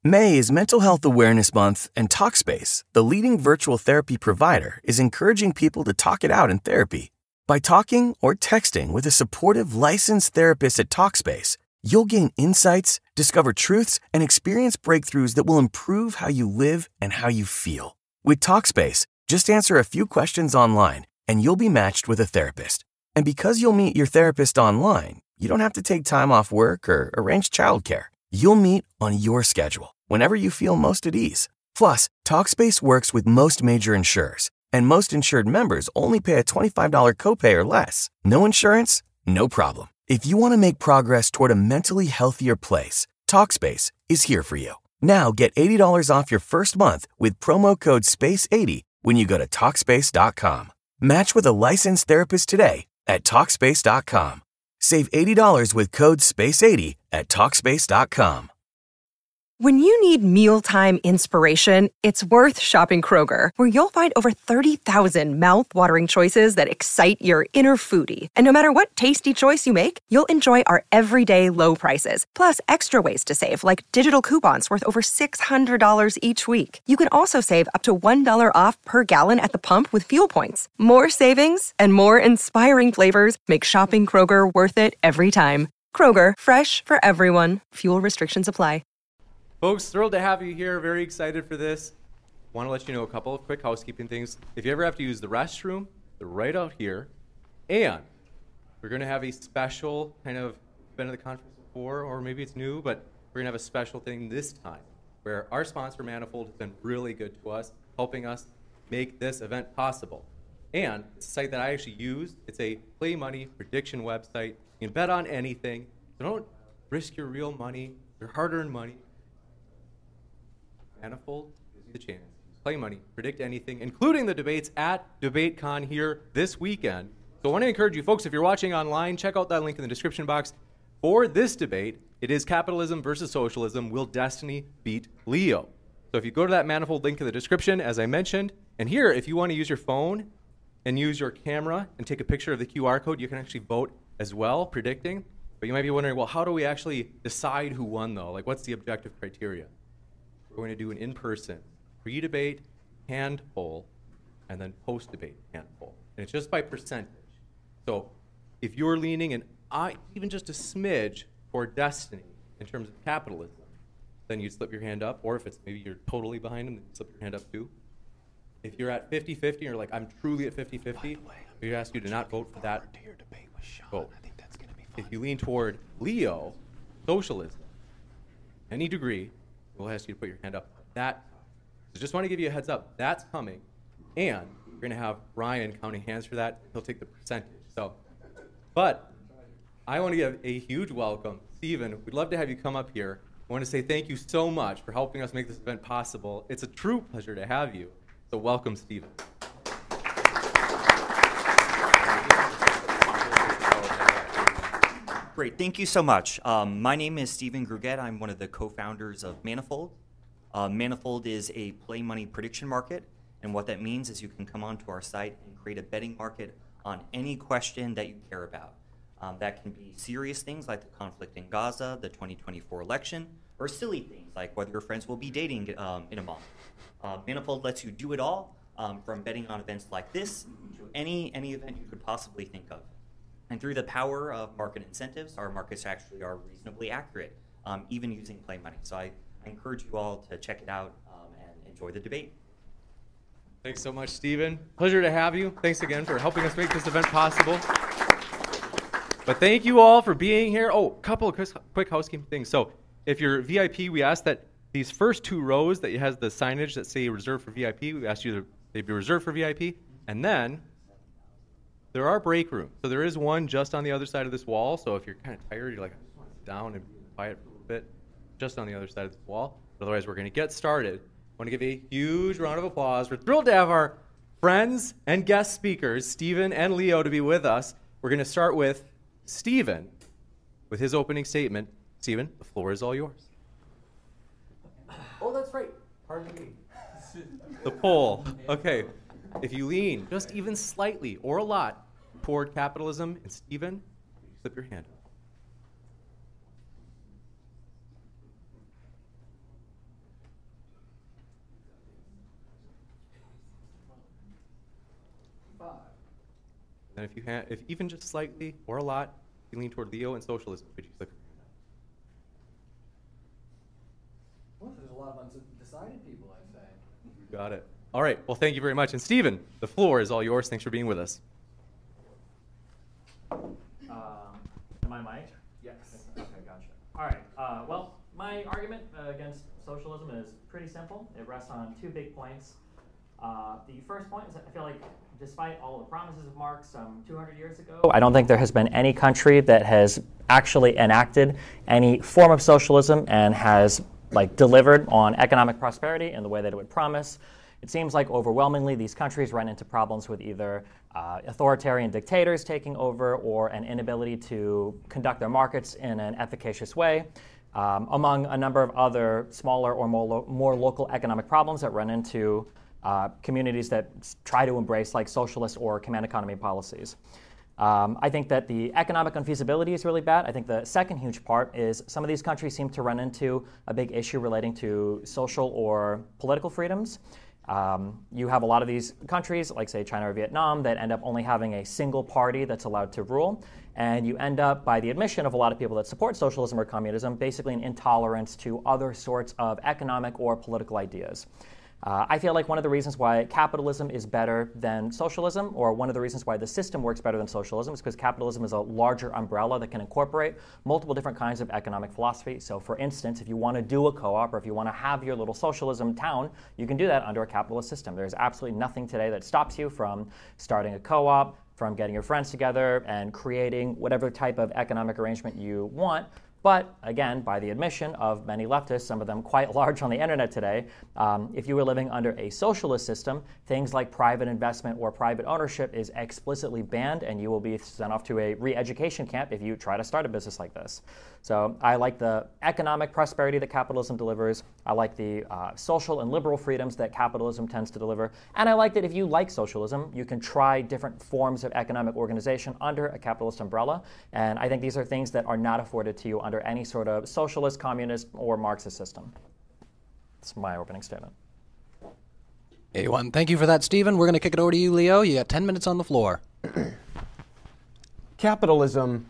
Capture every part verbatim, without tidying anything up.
May is Mental Health Awareness Month, and Talkspace, the leading virtual therapy provider, is encouraging people to talk it out in therapy. By talking or texting with a supportive, licensed therapist at Talkspace, you'll gain insights, discover truths, and experience breakthroughs that will improve how you live and how you feel. With Talkspace, just answer a few questions online, and you'll be matched with a therapist. And because you'll meet your therapist online, you don't have to take time off work or arrange childcare. You'll meet on your schedule, whenever you feel most at ease. Plus, Talkspace works with most major insurers, and most insured members only pay a twenty-five dollars copay or less. No insurance? No problem. If you want to make progress toward a mentally healthier place, Talkspace is here for you. Now get eighty dollars off your first month with promo code space eighty when you go to Talkspace dot com. Match with a licensed therapist today at Talkspace dot com. Save eighty dollars with code space eighty at Talkspace dot com. When you need mealtime inspiration, it's worth shopping Kroger, where you'll find over thirty thousand mouth-watering choices that excite your inner foodie. And no matter what tasty choice you make, you'll enjoy our everyday low prices, plus extra ways to save, like digital coupons worth over six hundred dollars each week. You can also save up to one dollar off per gallon at the pump with fuel points. More savings and more inspiring flavors make shopping Kroger worth it every time. Kroger, fresh for everyone. Fuel restrictions apply. Folks, thrilled to have you here. Very excited for this. Want to let you know a couple of quick housekeeping things. If you ever have to use the restroom, they're right out here. And we're going to have a special kind of, been to the conference before, or maybe it's new, but we're going to have a special thing this time where our sponsor, Manifold, has been really good to us, helping us make this event possible. And it's a site that I actually use. It's a play money prediction website. You can bet on anything. So don't risk your real money, your hard-earned money. Manifold gives you the chance. Play money, predict anything, including the debates at DebateCon here this weekend. So I want to encourage you folks, if you're watching online, check out that link in the description box. For this debate, it is capitalism versus socialism. Will destiny beat Leo? So if you go to that Manifold link in the description, as I mentioned, and here, if you want to use your phone and use your camera and take a picture of the Q R code, you can actually vote as well, predicting. But you might be wondering, well, how do we actually decide who won, though? Like, what's the objective criteria? We're going to do an in-person pre-debate hand poll and then post-debate hand poll. And it's just by percentage. So if you're leaning an uh, even just a smidge for destiny in terms of capitalism, then you'd slip your hand up. Or if it's maybe you're totally behind them, then you slip your hand up too. If you're at fifty-fifty, you're like, I'm truly at fifty-fifty, we ask you to not vote for that vote. If you lean toward Leo, socialism, any degree, we'll ask you to put your hand up. That, so just want to give you a heads up. That's coming, and we're going to have Ryan counting hands for that. He'll take the percentage. So, but I want to give a huge welcome, Stephen. We'd love to have you come up here. I want to say thank you so much for helping us make this event possible. It's a true pleasure to have you. So welcome, Stephen. Great, thank you so much. Um, my name is Stephen Gruget. I'm one of the co-founders of Manifold. Uh, Manifold is a play money prediction market, and what that means is you can come onto our site and create a betting market on any question that you care about. Um, that can be serious things like the conflict in Gaza, the twenty twenty-four election, or silly things like whether your friends will be dating um, in a month. Uh, Manifold lets you do it all, um, from betting on events like this to any any event you could possibly think of. And through the power of market incentives, our markets actually are reasonably accurate, um, even using play money. So I, I encourage you all to check it out um, and enjoy the debate. Thanks so much, Stephen. Pleasure to have you. Thanks again for helping us make this event possible. But thank you all for being here. Oh, a couple of quick housekeeping things. So if you're V I P, we ask that these first two rows that has the signage that say reserved for V I P, we ask you to they be reserved for V I P. And then there are break rooms. So there is one just on the other side of this wall. So if you're kind of tired, you're like, I just want to sit down and be quiet for a little bit, just on the other side of this wall. But otherwise, we're going to get started. I want to give a huge round of applause. We're thrilled to have our friends and guest speakers, Stephen and Leo, to be with us. We're going to start with Stephen with his opening statement. Stephen, the floor is all yours. Oh, that's right. Pardon me. The poll. Okay. If you lean just even slightly or a lot toward capitalism, and Stephen, slip your hand up. And if you ha- if even just slightly or a lot, you lean toward Leo and socialism, could you click? Well, there's a lot of undecided people, I'd say. You got it. All right. Well, thank you very much. And Stephen, the floor is all yours. Thanks for being with us. Um, am I mic'd? Yes. Okay, gotcha. All right. Uh, well, my argument uh, against socialism is pretty simple. It rests on two big points. Uh, the first point is that I feel like despite all the promises of Marx some two hundred years ago, I don't think there has been any country that has actually enacted any form of socialism and has like delivered on economic prosperity in the way that it would promise. It seems like overwhelmingly these countries run into problems with either uh, authoritarian dictators taking over or an inability to conduct their markets in an efficacious way, um, among a number of other smaller or more, lo- more local economic problems that run into uh, communities that try to embrace like socialist or command economy policies. Um, I think that the economic unfeasibility is really bad. I think the second huge part is some of these countries seem to run into a big issue relating to social or political freedoms. Um, you have a lot of these countries, like say China or Vietnam, that end up only having a single party that's allowed to rule. And you end up, by the admission of a lot of people that support socialism or communism, basically an intolerance to other sorts of economic or political ideas. Uh, I feel like one of the reasons why capitalism is better than socialism, or one of the reasons why the system works better than socialism, is because capitalism is a larger umbrella that can incorporate multiple different kinds of economic philosophy. So for instance, if you want to do a co-op or if you want to have your little socialism town, you can do that under a capitalist system. There's absolutely nothing today that stops you from starting a co-op, from getting your friends together and creating whatever type of economic arrangement you want. But again, by the admission of many leftists, some of them quite large on the internet today, um, if you were living under a socialist system, things like private investment or private ownership is explicitly banned, and you will be sent off to a re-education camp if you try to start a business like this. So I like the economic prosperity that capitalism delivers. I like the uh, social and liberal freedoms that capitalism tends to deliver. And I like that if you like socialism, you can try different forms of economic organization under a capitalist umbrella. And I think these are things that are not afforded to you under any sort of socialist, communist, or Marxist system. That's my opening statement. A one. Thank you for that, Stephen. We're going to kick it over to you, Leo. You got ten minutes on the floor. Capitalism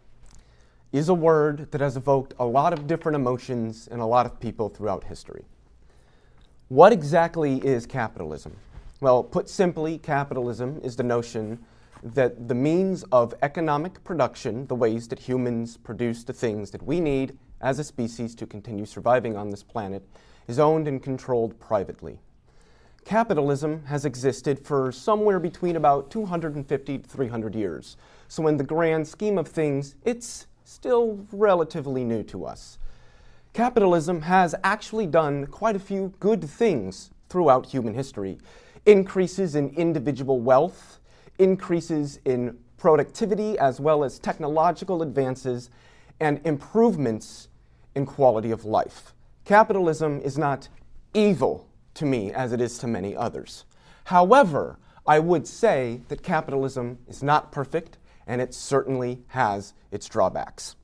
is a word that has evoked a lot of different emotions in a lot of people throughout history. What exactly is capitalism? Well, put simply, capitalism is the notion that the means of economic production, the ways that humans produce the things that we need as a species to continue surviving on this planet, is owned and controlled privately. Capitalism has existed for somewhere between about two hundred fifty to three hundred years. So in the grand scheme of things, it's still relatively new to us. Capitalism has actually done quite a few good things throughout human history. Increases in individual wealth, increases in productivity, as well as technological advances and improvements in quality of life. Capitalism is not evil to me as it is to many others. However, I would say that capitalism is not perfect, and it certainly has its drawbacks.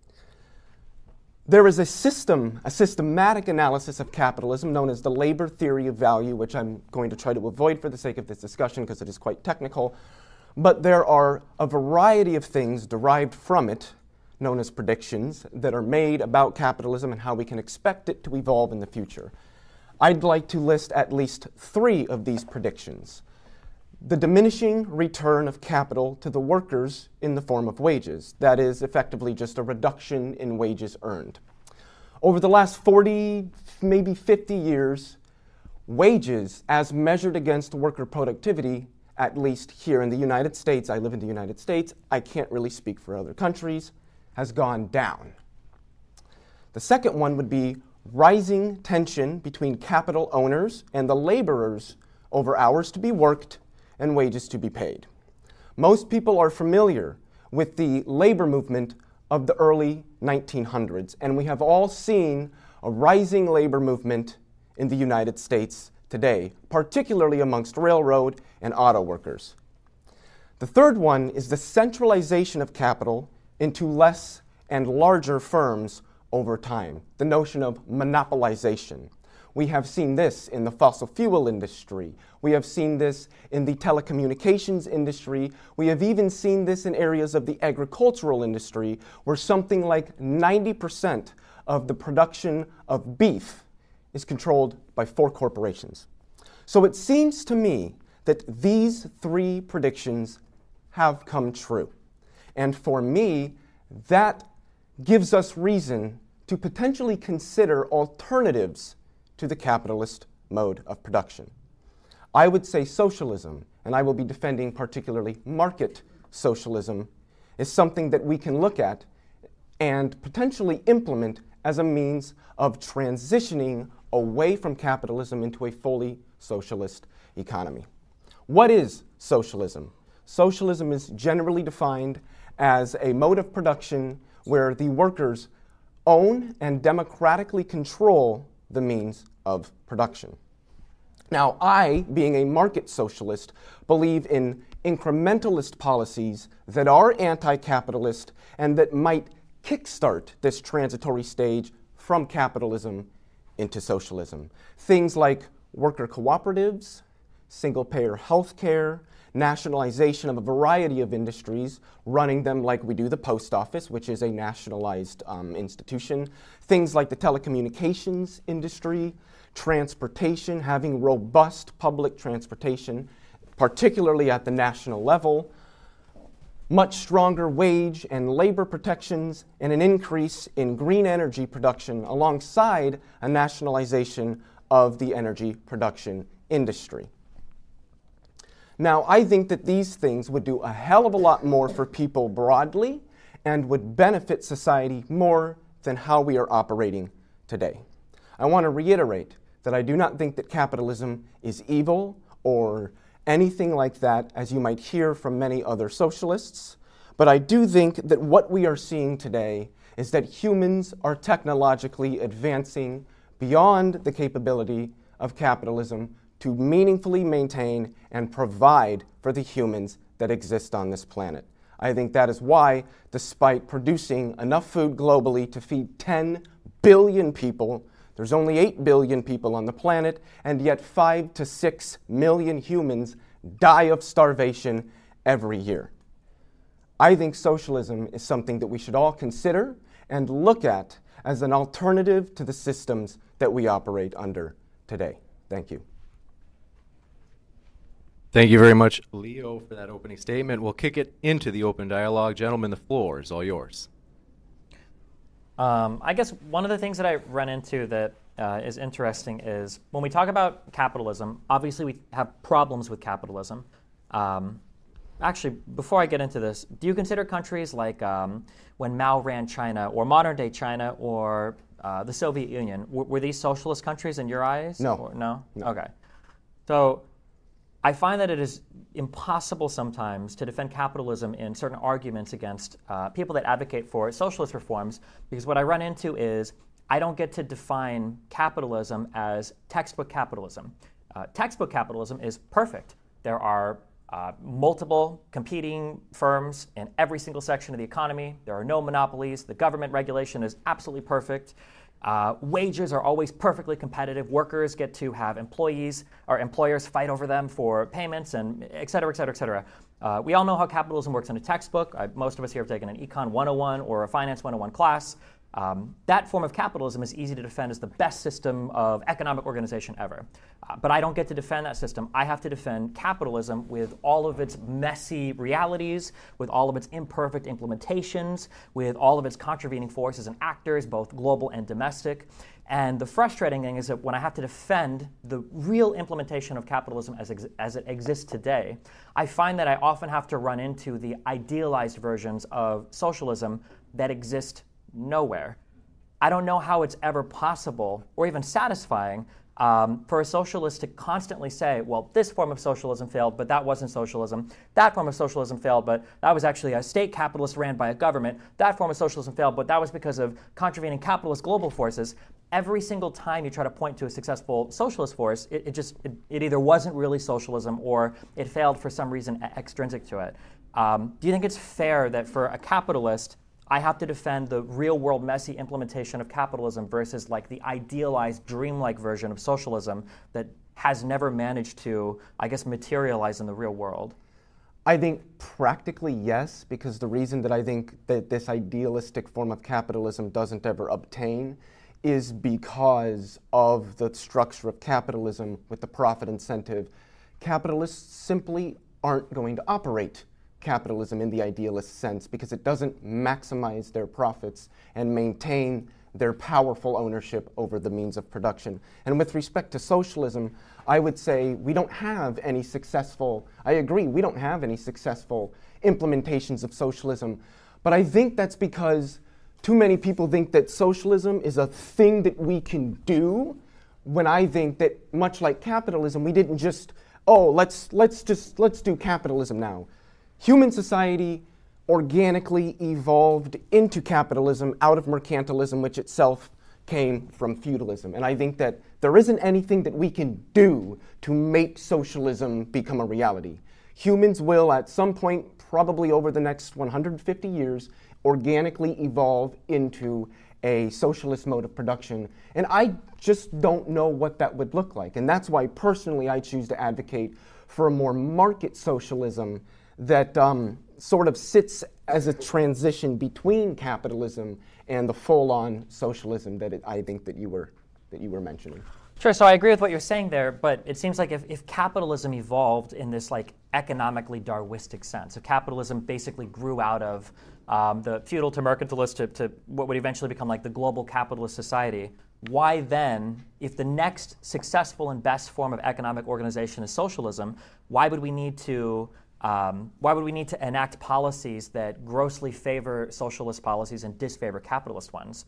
There is a system, a systematic analysis of capitalism known as the labor theory of value, which I'm going to try to avoid for the sake of this discussion because it is quite technical. But there are a variety of things derived from it, known as predictions, that are made about capitalism and how we can expect it to evolve in the future. I'd like to list at least three of these predictions. The diminishing return of capital to the workers in the form of wages. That is effectively just a reduction in wages earned. Over the last forty, maybe fifty years, wages as measured against worker productivity, at least here in the United States, I live in the United States, I can't really speak for other countries, has gone down. The second one would be rising tension between capital owners and the laborers over hours to be worked and wages to be paid. Most people are familiar with the labor movement of the early nineteen hundreds, and we have all seen a rising labor movement in the United States today, particularly amongst railroad and auto workers. The third one is the centralization of capital into less and larger firms over time, the notion of monopolization. We have seen this in the fossil fuel industry. We have seen this in the telecommunications industry. We have even seen this in areas of the agricultural industry, where something like ninety percent of the production of beef is controlled by four corporations. So it seems to me that these three predictions have come true. And for me, that gives us reason to potentially consider alternatives to the capitalist mode of production. I would say socialism, and I will be defending particularly market socialism, is something that we can look at and potentially implement as a means of transitioning away from capitalism into a fully socialist economy. What is socialism? Socialism is generally defined as a mode of production where the workers own and democratically control the means of production. Now, I, being a market socialist, believe in incrementalist policies that are anti-capitalist and that might kickstart this transitory stage from capitalism into socialism. Things like worker cooperatives, single-payer health care, nationalization of a variety of industries, running them like we do the post office, which is a nationalized um, institution. Things like the telecommunications industry, transportation, having robust public transportation, particularly at the national level, much stronger wage and labor protections, and an increase in green energy production alongside a nationalization of the energy production industry. Now, I think that these things would do a hell of a lot more for people broadly and would benefit society more than how we are operating today. I want to reiterate that I do not think that capitalism is evil or anything like that, as you might hear from many other socialists, but I do think that what we are seeing today is that humans are technologically advancing beyond the capability of capitalism to meaningfully maintain and provide for the humans that exist on this planet. I think that is why, despite producing enough food globally to feed ten billion people, there's only eight billion people on the planet, and yet five to six million humans die of starvation every year. I think socialism is something that we should all consider and look at as an alternative to the systems that we operate under today. Thank you. Thank you very much, Leo, for that opening statement. We'll kick it into the open dialogue. Gentlemen, the floor is all yours. Um, I guess one of the things that I run into that uh, is interesting is when we talk about capitalism, obviously we have problems with capitalism. Um, actually, before I get into this, do you consider countries like um, when Mao ran China or modern-day China or uh, the Soviet Union, w- were these socialist countries in your eyes? No. Or, no? No. Okay. So I find that it is impossible sometimes to defend capitalism in certain arguments against uh, people that advocate for socialist reforms, because what I run into is I don't get to define capitalism as textbook capitalism. Uh, textbook capitalism is perfect. There are uh, multiple competing firms in every single section of the economy. There are no monopolies. The government regulation is absolutely perfect. Uh, wages are always perfectly competitive. Workers get to have employees or employers fight over them for payments, and et cetera, et cetera, et cetera. Uh, we all know how capitalism works in a textbook. I, most of us here have taken an Econ one oh one or a Finance one oh one class. Um, that form of capitalism is easy to defend as the best system of economic organization ever. Uh, but I don't get to defend that system. I have to defend capitalism with all of its messy realities, with all of its imperfect implementations, with all of its contravening forces and actors, both global and domestic. And the frustrating thing is that when I have to defend the real implementation of capitalism as, ex- as it exists today, I find that I often have to run into the idealized versions of socialism that exist nowhere. I don't know how it's ever possible or even satisfying um, for a socialist to constantly say, well, this form of socialism failed, but that wasn't socialism. That form of socialism failed, but that was actually a state capitalist ran by a government. That form of socialism failed, but that was because of contravening capitalist global forces. Every single time you try to point to a successful socialist force, it, it just it, it either wasn't really socialism or it failed for some reason extrinsic to it. Um, do you think it's fair that for a capitalist, I have to defend the real-world messy implementation of capitalism versus like the idealized, dreamlike version of socialism that has never managed to, I guess, materialize in the real world? I think practically yes, because the reason that I think that this idealistic form of capitalism doesn't ever obtain is because of the structure of capitalism with the profit incentive. Capitalists simply aren't going to operate capitalism in the idealist sense because it doesn't maximize their profits and maintain their powerful ownership over the means of production. And with respect to socialism, I would say we don't have any successful, I agree, we don't have any successful implementations of socialism, but I think that's because too many people think that socialism is a thing that we can do, when I think that much like capitalism, we didn't just, oh, let's, let's just, let's do capitalism now. Human society organically evolved into capitalism out of mercantilism, which itself came from feudalism. And I think that there isn't anything that we can do to make socialism become a reality. Humans will, at some point, probably over the next one hundred fifty years, organically evolve into a socialist mode of production. And I just don't know what that would look like. And that's why, personally, I choose to advocate for a more market socialism that um, sort of sits as a transition between capitalism and the full-on socialism that it, I think that you were that you were mentioning. Sure, so I agree with what you're saying there, but it seems like if, if capitalism evolved in this like economically Darwinistic sense, if capitalism basically grew out of um, the feudal to mercantilist to, to what would eventually become like the global capitalist society, why then, if the next successful and best form of economic organization is socialism, why would we need to Um, why would we need to enact policies that grossly favor socialist policies and disfavor capitalist ones?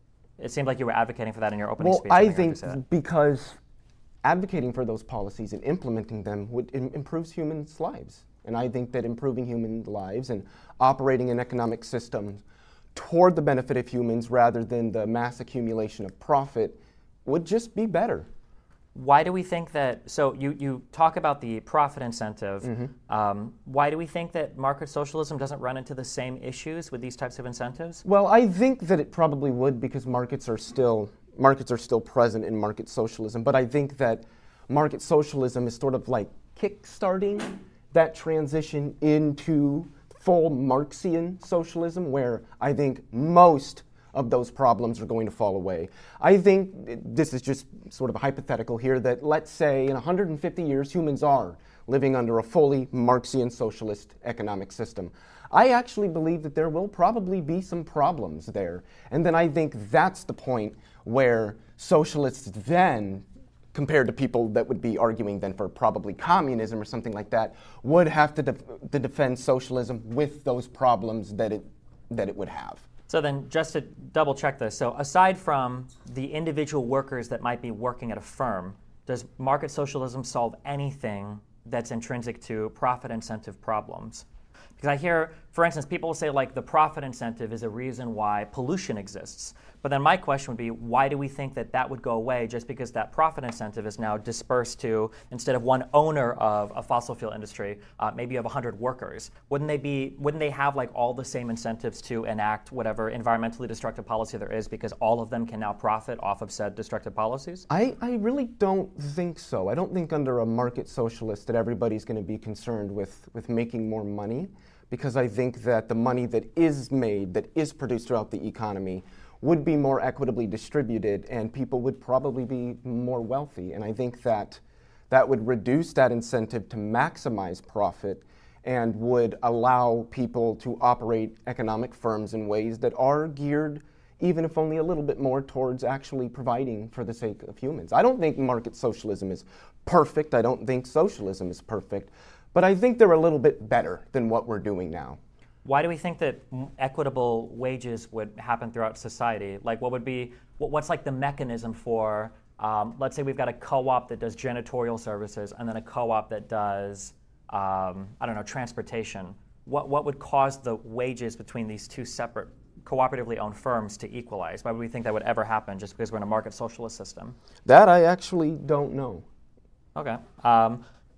It seemed like you were advocating for that in your opening well, speech. Well, I, I think because advocating for those policies and implementing them would im- improves humans' lives. And I think that improving human lives and operating an economic system toward the benefit of humans rather than the mass accumulation of profit would just be better. Why do we think that, so you, you talk about the profit incentive, mm-hmm. um, why do we think that market socialism doesn't run into the same issues with these types of incentives? Well, I think that it probably would because markets are still, markets are still present in market socialism, but I think that market socialism is sort of like kick-starting that transition into full Marxian socialism, where I think most of those problems are going to fall away. I think, this is just sort of a hypothetical here, that let's say in one hundred fifty years humans are living under a fully Marxian socialist economic system. I actually believe that there will probably be some problems there. And then I think that's the point where socialists then, compared to people that would be arguing then for probably communism or something like that, would have to, def- to defend socialism with those problems that it, that it would have. So then, just to double check this, so aside from the individual workers that might be working at a firm, does market socialism solve anything that's intrinsic to profit incentive problems? Because I hear, for instance, people will say like the profit incentive is a reason why pollution exists. But then my question would be, why do we think that that would go away just because that profit incentive is now dispersed to, instead of one owner of a fossil fuel industry, uh, maybe you have one hundred workers? Wouldn't they be? Wouldn't they have like all the same incentives to enact whatever environmentally destructive policy there is because all of them can now profit off of said destructive policies? I, I really don't think so. I don't think under a market socialist that everybody's going to be concerned with, with making more money, because I think that the money that is made, that is produced throughout the economy, would be more equitably distributed and people would probably be more wealthy. And I think that that would reduce that incentive to maximize profit and would allow people to operate economic firms in ways that are geared, even if only a little bit more, towards actually providing for the sake of humans. I don't think market socialism is perfect. I don't think socialism is perfect. But I think they're a little bit better than what we're doing now. Why do we think that equitable wages would happen throughout society? Like, what would be, what's like the mechanism for, um, let's say we've got a co-op that does janitorial services and then a co-op that does, um, I don't know, transportation. What what would cause the wages between these two separate cooperatively owned firms to equalize? Why would we think that would ever happen just because we're in a market socialist system? That I actually don't know. Okay. Um,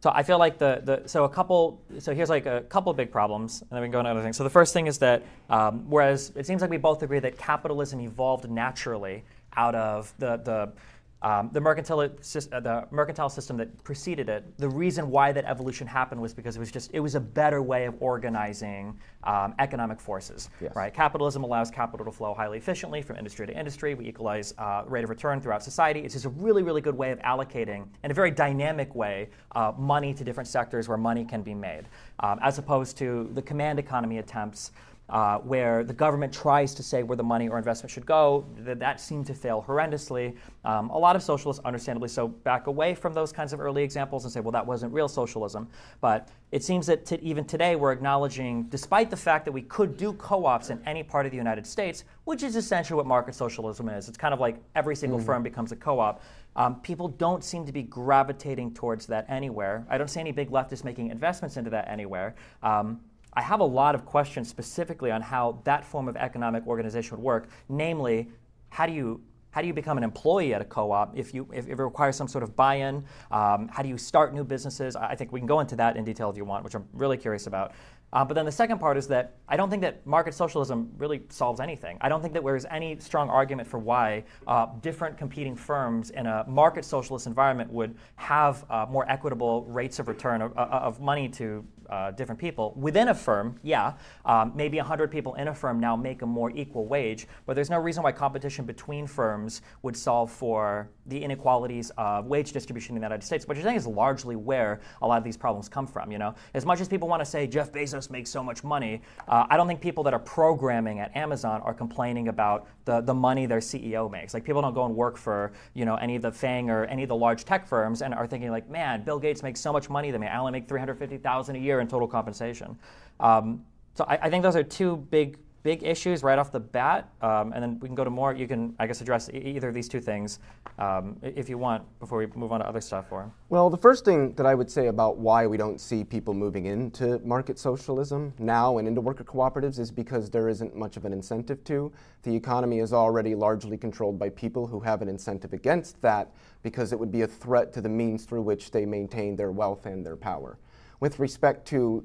So I feel like the, the so a couple so here's like a couple big problems, and then we can go into other things. So the first thing is that um, whereas it seems like we both agree that capitalism evolved naturally out of the the Um, the mercantile uh, the mercantile system that preceded it, the reason why that evolution happened was because it was just it was a better way of organizing um, economic forces. Yes. Right? Capitalism allows capital to flow highly efficiently from industry to industry. We equalize uh, rate of return throughout society. It's just a really, really good way of allocating, in a very dynamic way, uh, money to different sectors where money can be made, um, as opposed to the command economy attempts. Uh, where the government tries to say where the money or investment should go, that, that seemed to fail horrendously. Um, a lot of socialists, understandably so, back away from those kinds of early examples and say, well, that wasn't real socialism. But it seems that t- even today we're acknowledging, despite the fact that we could do co-ops in any part of the United States, which is essentially what market socialism is. It's kind of like every single mm-hmm. firm becomes a co-op. Um, people don't seem to be gravitating towards that anywhere. I don't see any big leftists making investments into that anywhere. Um, I have a lot of questions specifically on how that form of economic organization would work. Namely, how do you how do you become an employee at a co-op if you if, if it requires some sort of buy-in? Um, how do you start new businesses? I think we can go into that in detail if you want, which I'm really curious about. Uh, but then the second part is that I don't think that market socialism really solves anything. I don't think that there's any strong argument for why uh, different competing firms in a market socialist environment would have uh, more equitable rates of return of, of money to Uh, different people. Within a firm, yeah, um, maybe one hundred people in a firm now make a more equal wage, but there's no reason why competition between firms would solve for the inequalities of wage distribution in the United States, which I think is largely where a lot of these problems come from. You know, as much as people want to say Jeff Bezos makes so much money, uh, I don't think people that are programming at Amazon are complaining about the, the money their C E O makes. Like, people don't go and work for, you know, any of the FANG or any of the large tech firms and are thinking like, man, Bill Gates makes so much money than me. I only make three hundred fifty thousand dollars a year in total compensation. Um, so I, I think those are two big big issues right off the bat, um, and then we can go to more. You can, I guess, address e- either of these two things um, if you want before we move on to other stuff. Or Well, the first thing that I would say about why we don't see people moving into market socialism now and into worker cooperatives is because there isn't much of an incentive to. The economy is already largely controlled by people who have an incentive against that because it would be a threat to the means through which they maintain their wealth and their power. With respect to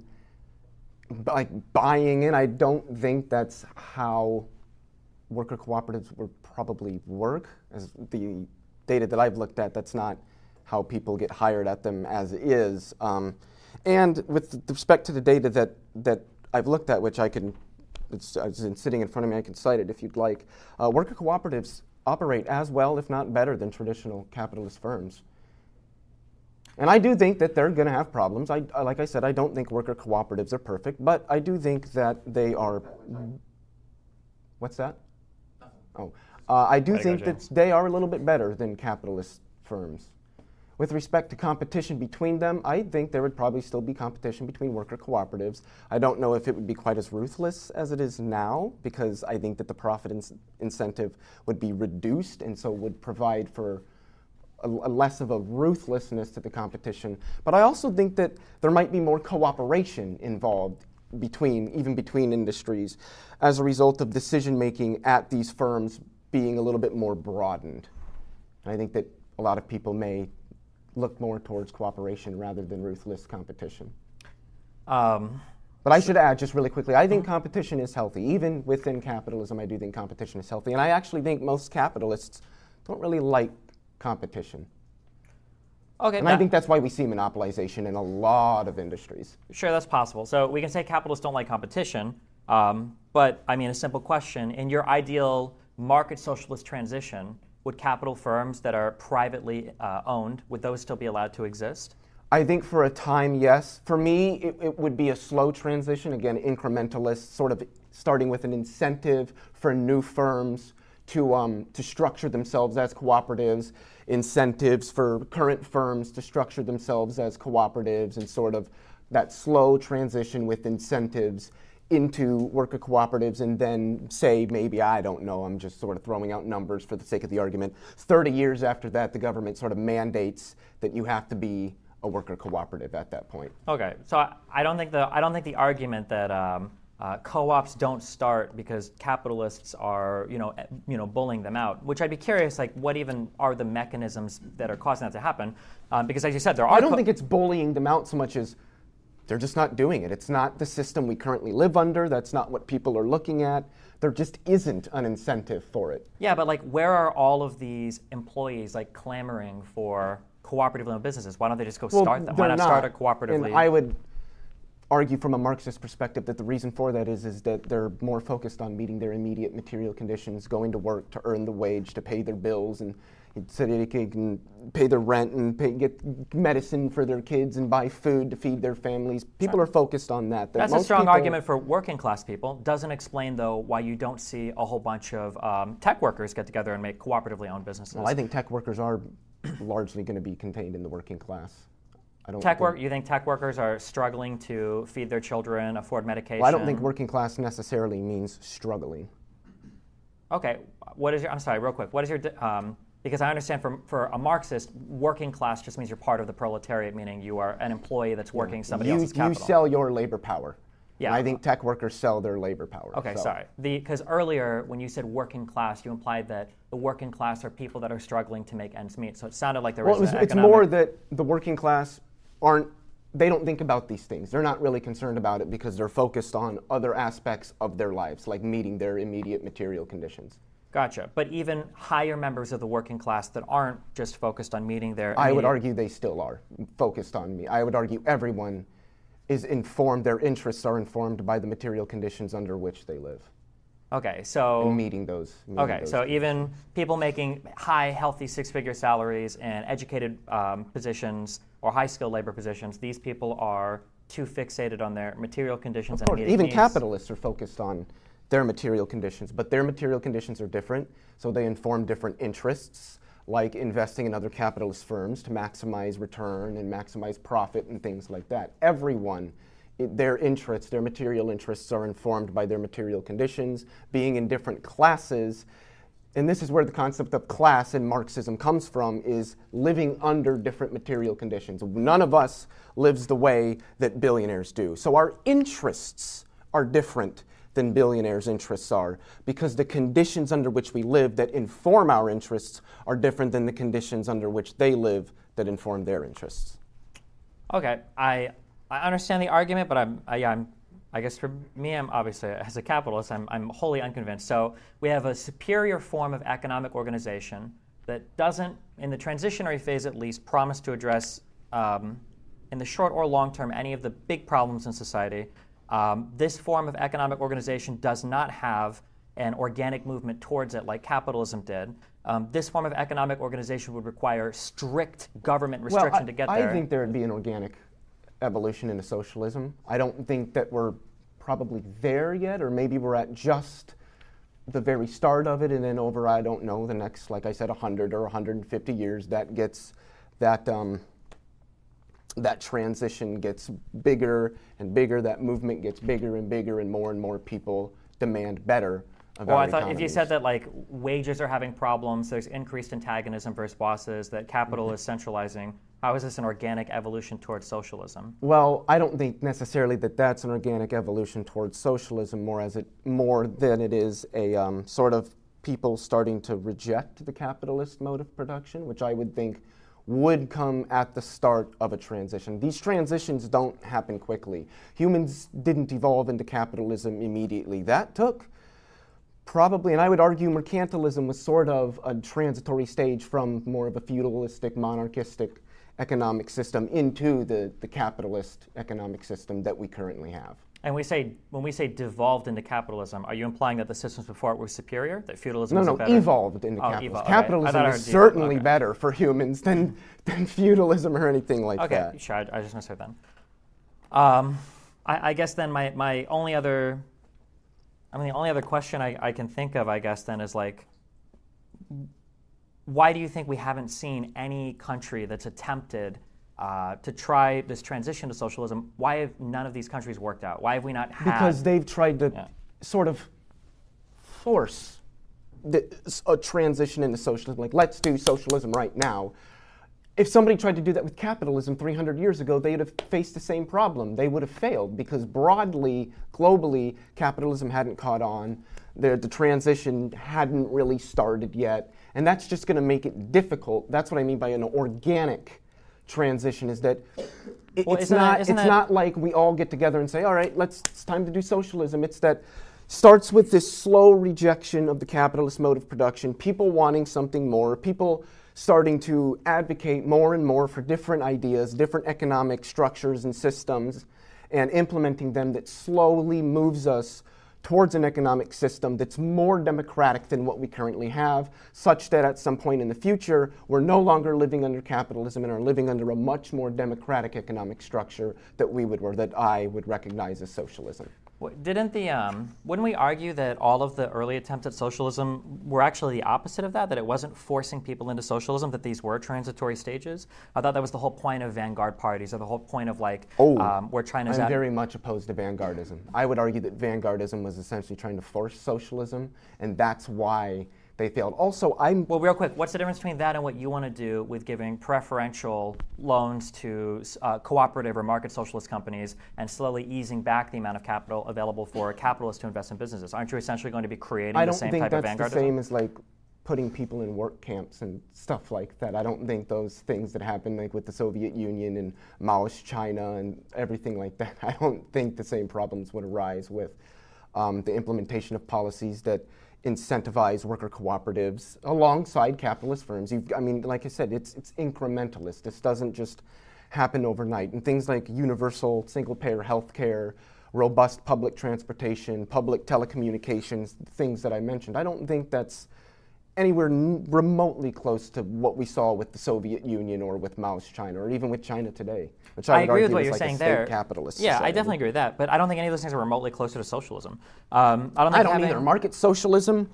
like buying in, I don't think that's how worker cooperatives would probably work. As the data that I've looked at, that's not how people get hired at them as is. Um, and with respect to the data that, that I've looked at, which I can, it's, it's sitting in front of me, I can cite it if you'd like, uh, worker cooperatives operate as well, if not better, than traditional capitalist firms. And I do think that they're going to have problems. I, like I said, I don't think worker cooperatives are perfect, but I do think that they are. What's that? Oh, uh, I do think that they are a little bit better than capitalist firms. With respect to competition between them, I think there would probably still be competition between worker cooperatives. I don't know if it would be quite as ruthless as it is now, because I think that the profit in- incentive would be reduced and so would provide for A, a less of a ruthlessness to the competition. But I also think that there might be more cooperation involved between, even between industries, as a result of decision making at these firms being a little bit more broadened. And I think that a lot of people may look more towards cooperation rather than ruthless competition. Um, but I should add just really quickly, I think competition is healthy. Even within capitalism, I do think competition is healthy. And I actually think most capitalists don't really like competition. Okay, and I think that's why we see monopolization in a lot of industries. Sure, that's possible. So we can say capitalists don't like competition, um, but I mean, a simple question. In your ideal market socialist transition, would capital firms that are privately uh, owned, would those still be allowed to exist? I think for a time, yes. For me, it, it would be a slow transition, again, incrementalist, sort of starting with an incentive for new firms to um, to structure themselves as cooperatives, incentives for current firms to structure themselves as cooperatives, and sort of that slow transition with incentives into worker cooperatives, and then say maybe, I don't know, I'm just sort of throwing out numbers for the sake of the argument, thirty years after that, the government sort of mandates that you have to be a worker cooperative at that point. Okay, so I, I don't think the I don't think the argument that um, uh, co-ops don't start because capitalists are, you know, eh, you know, bullying them out. Which I'd be curious, like, what even are the mechanisms that are causing that to happen? Um, because, as you said, there are. I don't co- think it's bullying them out so much as they're just not doing it. It's not the system we currently live under. That's not what people are looking at. There just isn't an incentive for it. Yeah, but like, where are all of these employees like clamoring for cooperatively owned businesses? Why don't they just go Well, start them? Why they're not, start a cooperatively? And I would argue from a Marxist perspective that the reason for that is, is that they're more focused on meeting their immediate material conditions, going to work to earn the wage, to pay their bills, and so they can pay their rent and pay, get medicine for their kids and buy food to feed their families. People Sure. are focused on that. that That's a most strong people, argument for working class people. Doesn't explain, though, why you don't see a whole bunch of um, tech workers get together and make cooperatively owned businesses. Well, I think tech workers are largely going to be contained in the working class. I don't Tech think, work. You think tech workers are struggling to feed their children, afford medication? Well, I don't think working class necessarily means struggling. Okay. What is your? I'm sorry, real quick. What is your? Um, because I understand for for a Marxist, working class just means you're part of the proletariat, meaning you are an employee that's working somebody you, else's capital. You sell your labor power. Yeah. And I think tech workers sell their labor power. Okay, so. sorry. Because earlier, when you said working class, you implied that the working class are people that are struggling to make ends meet. So it sounded like there Well, was it was, an it's economic... more that the working class aren't, they don't think about these things. They're not really concerned about it because they're focused on other aspects of their lives, like meeting their immediate material conditions. Gotcha. But even higher members of the working class that aren't just focused on meeting their... I would immediate- argue they still are focused on me. I would argue everyone is informed, their interests are informed by the material conditions under which they live. Okay, so... And meeting those. Meeting Okay, those so conditions. even people making high, healthy six-figure salaries and educated um, positions or high-skilled labor positions, these people are too fixated on their material conditions Of course, and immediate even needs. capitalists are focused on their material conditions, but their material conditions are different, so they inform different interests, like investing in other capitalist firms to maximize return and maximize profit and things like that. Everyone, it, their interests, their material interests are informed by their material conditions, being in different classes. And this is where the concept of class in Marxism comes from, is living under different material conditions. None of us lives the way that billionaires do. So our interests are different than billionaires' interests are, because the conditions under which we live that inform our interests are different than the conditions under which they live that inform their interests. Okay, I I understand the argument, but I'm I, I'm I guess for me, I'm obviously as a capitalist, I'm I'm wholly unconvinced. So we have a superior form of economic organization that doesn't, in the transitionary phase at least, promise to address um, in the short or long term any of the big problems in society. Um, this form of economic organization does not have an organic movement towards it like capitalism did. Um, this form of economic organization would require strict government restriction well, I, to get I there. think there would be an organic evolution into socialism. I don't think that we're probably there yet, or maybe we're at just the very start of it, and then over, I don't know, the next, like I said, one hundred or one hundred fifty years, that gets that um, that transition gets bigger and bigger, that movement gets bigger and bigger, and more and more people demand better of Well, our I thought if you economies. said that like wages are having problems, there's increased antagonism versus bosses, that capital Mm-hmm. is centralizing, how is this an organic evolution towards socialism? Well, I don't think necessarily that that's an organic evolution towards socialism, more as it more than it is a um, sort of people starting to reject the capitalist mode of production, which I would think would come at the start of a transition. These transitions don't happen quickly. Humans didn't evolve into capitalism immediately. That took probably, and I would argue mercantilism was sort of a transitory stage from more of a feudalistic, monarchistic economic system into the, the capitalist economic system that we currently have. And we say when we say devolved into capitalism, are you implying that the systems before it were superior, that feudalism No, was no, better? evolved into Oh, capitalism. evol- okay. I Capitalism thought I is heard devolved. certainly Okay. better for humans than, than feudalism or anything like Okay, that. sure, I, I just misheard then. Um, I, I guess then my, my only other, I mean, the only other question I, I can think of, I guess, then is like, why do you think we haven't seen any country that's attempted uh, to try this transition to socialism? Why have none of these countries worked out? Why have we not had? Because they've tried to Yeah. sort of force the, a transition into socialism. Like, let's do socialism right now. if somebody tried to do that with capitalism three hundred years ago, they would have faced the same problem. They would have failed because broadly, globally, capitalism hadn't caught on. The, the transition hadn't really started yet. And that's just going to make it difficult. That's what I mean by an organic transition, is that it, well, it's, isn't not, that, isn't it's that not like we all get together and say, all right, let's, it's time to do socialism. It's that starts with this slow rejection of the capitalist mode of production, people wanting something more, people starting to advocate more and more for different ideas, different economic structures and systems, and implementing them that slowly moves us towards an economic system that's more democratic than what we currently have, such that at some point in the future, we're no longer living under capitalism and are living under a much more democratic economic structure that we would, or that I would recognize as socialism. Didn't the, um, wouldn't we argue that all of the early attempts at socialism were actually the opposite of that, that it wasn't forcing people into socialism, that these were transitory stages? I thought that was the whole point of vanguard parties, or the whole point of like, oh, um, where China's I'm at. very much opposed to vanguardism. I would argue that vanguardism was essentially trying to force socialism, and that's why they failed. Also, I'm... Well, real quick, what's the difference between that and what you want to do with giving preferential loans to uh, cooperative or market socialist companies and slowly easing back the amount of capital available for capitalists to invest in businesses? Aren't you essentially going to be creating I the don't same think type of that's vanguardism? the same as like putting people in work camps and stuff like that. I don't think those things that happened like with the Soviet Union and Maoist China and everything like that, I don't think the same problems would arise with um, the implementation of policies that incentivize worker cooperatives alongside capitalist firms. You've, I mean, like I said, it's it's incrementalist. This doesn't just happen overnight. And things like universal single-payer health care, robust public transportation, public telecommunications, things that I mentioned, I don't think that's anywhere n- remotely close to what we saw with the Soviet Union or with Maoist China, or even with China today, which I, I would agree with argue what is you're like saying a state there. capitalist Yeah, I society. definitely agree with that. But I don't think any of those things are remotely closer to socialism. Um, I don't think I don't having, either. Market socialism,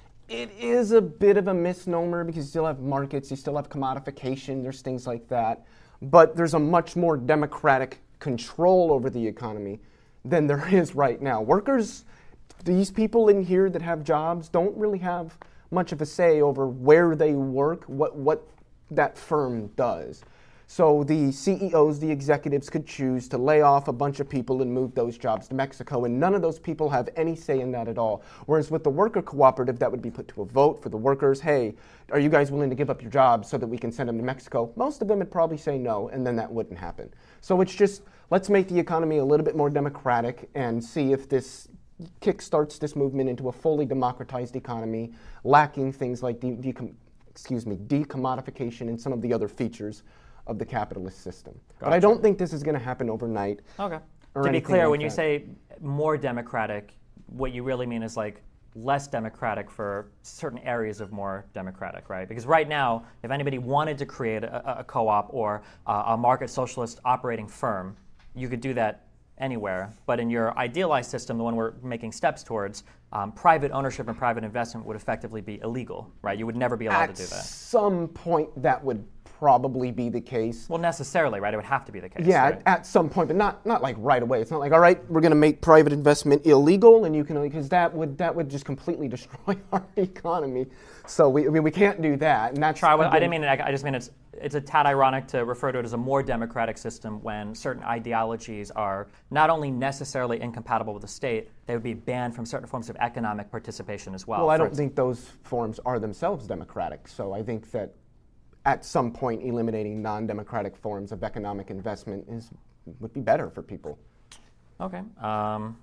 it is a bit of a misnomer because you still have markets, you still have commodification, there's things like that. But there's a much more democratic control over the economy than there is right now. Workers, these people in here that have jobs don't really have much of a say over where they work, what, what that firm does. So the C E Os, the executives could choose to lay off a bunch of people and move those jobs to Mexico, and none of those people have any say in that at all. Whereas with the worker cooperative, that would be put to a vote for the workers. Hey, are you guys willing to give up your jobs so that we can send them to Mexico? Most of them would probably say no, and then that wouldn't happen. So it's just, let's make the economy a little bit more democratic and see if this kickstarts this movement into a fully democratized economy, lacking things like de- de- excuse me, decommodification and some of the other features of the capitalist system. Gotcha. But I don't think this is going to happen overnight. Okay. To be clear, like when that. you say more democratic, what you really mean is like less democratic for certain areas of more democratic, right? Because right now, if anybody wanted to create a, a co-op or uh, a market socialist operating firm, you could do that anywhere. But in your idealized system, the one we're making steps towards, um, private ownership and private investment would effectively be illegal, right? You would never be allowed At to do that. At some point, that would probably be the case. Well, necessarily, right? It would have to be the case. Yeah, right? at, at some point, but not not like right away. It's not like, all right, we're going to make private investment illegal, and you can, because that would that would just completely destroy our economy. So we I mean we can't do that, and that's. Try, I didn't mean it. I just mean it's it's a tad ironic to refer to it as a more democratic system when certain ideologies are not only necessarily incompatible with the state, they would be banned from certain forms of economic participation as well. Well, I don't think those forms are themselves democratic. So I think that at some point, eliminating non-democratic forms of economic investment is would be better for people. Okay. Um,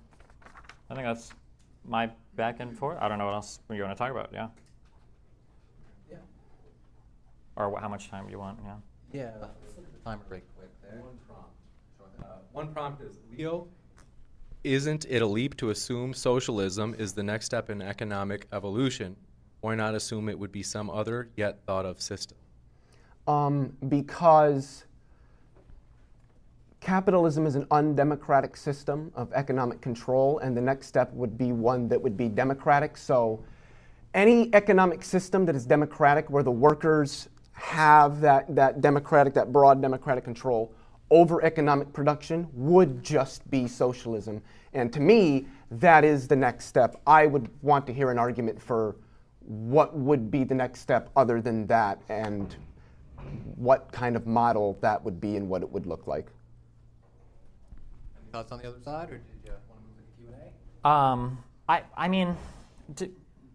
I think that's my back and forth. I don't know what else you want to talk about. Yeah. Yeah. Or wh- how much time you want? Yeah. Yeah. Timer break quick there. One prompt. Uh, one prompt is, Leo, isn't it a leap to assume socialism is the next step in economic evolution? Why not assume it would be some other yet thought of system? Um, because capitalism is an undemocratic system of economic control, and the next step would be one that would be democratic. So any economic system that is democratic, where the workers have that, that democratic, that broad democratic control over economic production, would just be socialism. And to me, that is the next step. I would want to hear an argument for what would be the next step other than that, and what kind of model that would be and what it would look like. Any thoughts on the other side, or did you want to move into Q and A? Um, I, I mean, to,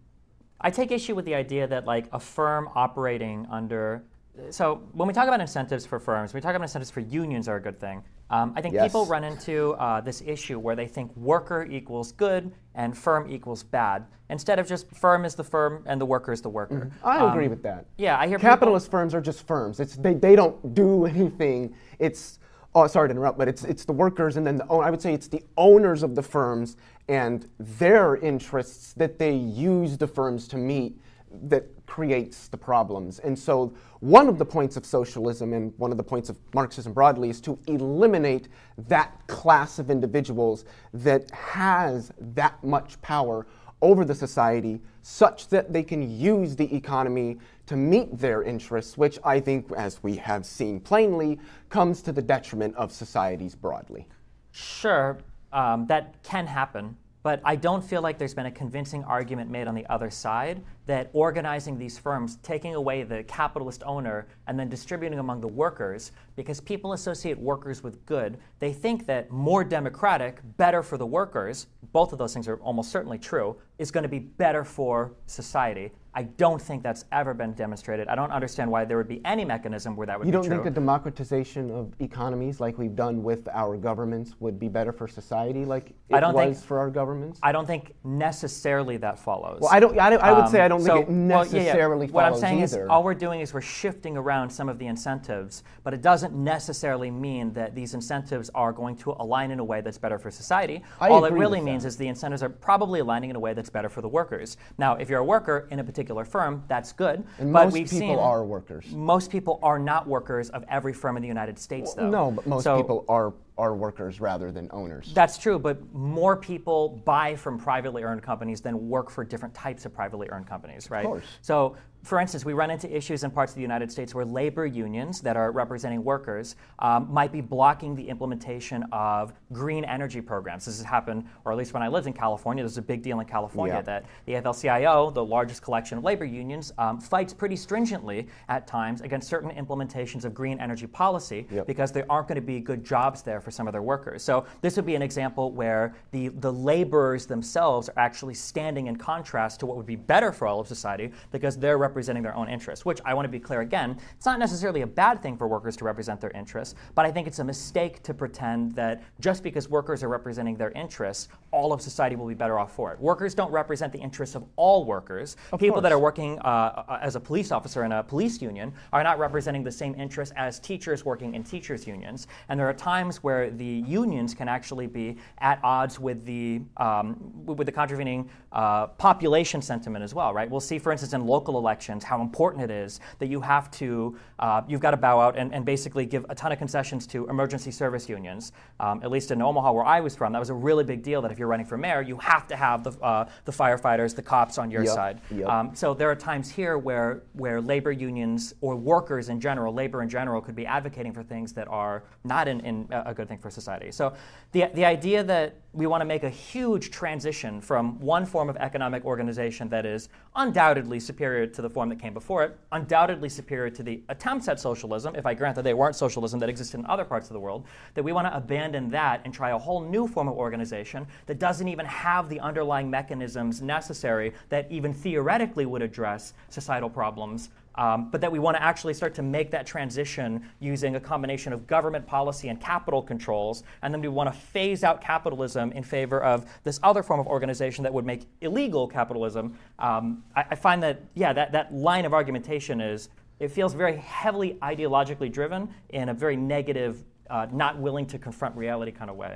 I take issue with the idea that like a firm operating under, so when we talk about incentives for firms, we talk about incentives for unions are a good thing. Um, I think Yes. people run into uh, this issue where they think worker equals good and firm equals bad, instead of just firm is the firm and the worker is the worker. Mm-hmm. I Um, agree with that. Yeah, I hear Capitalist people, firms are just firms. It's they, they don't do anything. It's oh sorry to interrupt, but it's it's the workers and then the own, I would say it's the owners of the firms and their interests that they use the firms to meet that creates the problems. And so one of the points of socialism and one of the points of Marxism broadly is to eliminate that class of individuals that has that much power over the society such that they can use the economy to meet their interests, which I think, as we have seen plainly, comes to the detriment of societies broadly. sure, um, that can happen. But I don't feel like there's been a convincing argument made on the other side that organizing these firms, taking away the capitalist owner and then distributing among the workers, because people associate workers with good, they think that more democratic, better for the workers, both of those things are almost certainly true, is going to be better for society. I don't think that's ever been demonstrated. I don't understand why there would be any mechanism where that would You be don't true. think a democratization of economies like we've done with our governments would be better for society like it I don't was think- for our governments? I don't think necessarily that follows. Well, I don't. I, don't- I would Um, say I don't so- think it well, yeah, yeah. necessarily What I'm follows saying either. is all we're doing is we're shifting around some of the incentives, but it doesn't necessarily mean that these incentives are going to align in a way that's better for society. I all it agree really with means that. is the incentives are probably aligning in a way that's better for the workers. Now, if you're a worker in a particular firm, that's good. and but most we've people seen are workers. most people are not workers of every firm in the United States, though. No, but most So- people are are workers rather than owners. That's true, but more people buy from privately earned companies than work for different types of privately earned companies, right? course. So, for instance, we run into issues in parts of the United States where labor unions that are representing workers um, might be blocking the implementation of green energy programs. This has happened, or at least when I lived in California, this is a big deal in California Yeah. that the A F L C I O, the largest collection of labor unions, um, fights pretty stringently at times against certain implementations of green energy policy Yep. because there aren't going to be good jobs there for some of their workers. So this would be an example where the, the laborers themselves are actually standing in contrast to what would be better for all of society because they're representing their own interests, which I want to be clear again, it's not necessarily a bad thing for workers to represent their interests, but I think it's a mistake to pretend that just because workers are representing their interests, all of society will be better off for it. Workers don't represent the interests of all workers. People that course. are working uh, as a police officer in a police union are not representing the same interests as teachers working in teachers' unions. And there are times where the unions can actually be at odds with the um, with the contravening uh, population sentiment as well, right? We'll see, for instance, in local elections how important it is that you have to uh, you've got to bow out and, and basically give a ton of concessions to emergency service unions. Um, at least in Omaha, where I was from, that was a really big deal. That if you're running for mayor, you have to have the uh, the firefighters, the cops on your Yep, side. yep. Um, so there are times here where where labor unions or workers in general, labor in general, could be advocating for things that are not in, in a good thing for society. So the the idea that we want to make a huge transition from one form of economic organization that is undoubtedly superior to the form that came before it, undoubtedly superior to the attempts at socialism, if I grant that they weren't socialism that existed in other parts of the world, that we want to abandon that and try a whole new form of organization that doesn't even have the underlying mechanisms necessary that even theoretically would address societal problems. Um, but that we want to actually start to make that transition using a combination of government policy and capital controls, and then we want to phase out capitalism in favor of this other form of organization that would make illegal capitalism. Um, I, I find that, yeah, that, that line of argumentation is, it feels very heavily ideologically driven in a very negative, uh, not willing to confront reality kind of way.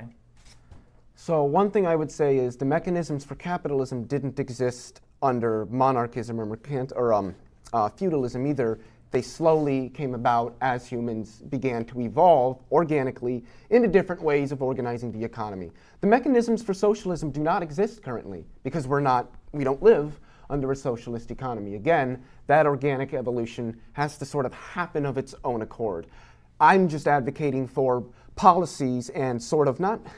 So one thing I would say is the mechanisms for capitalism didn't exist under monarchism or mercant or um, uh, feudalism either. They slowly came about as humans began to evolve organically into different ways of organizing the economy. The mechanisms for socialism do not exist currently because we're not, we don't live under a socialist economy. Again, that organic evolution has to sort of happen of its own accord. I'm just advocating for policies and sort of not,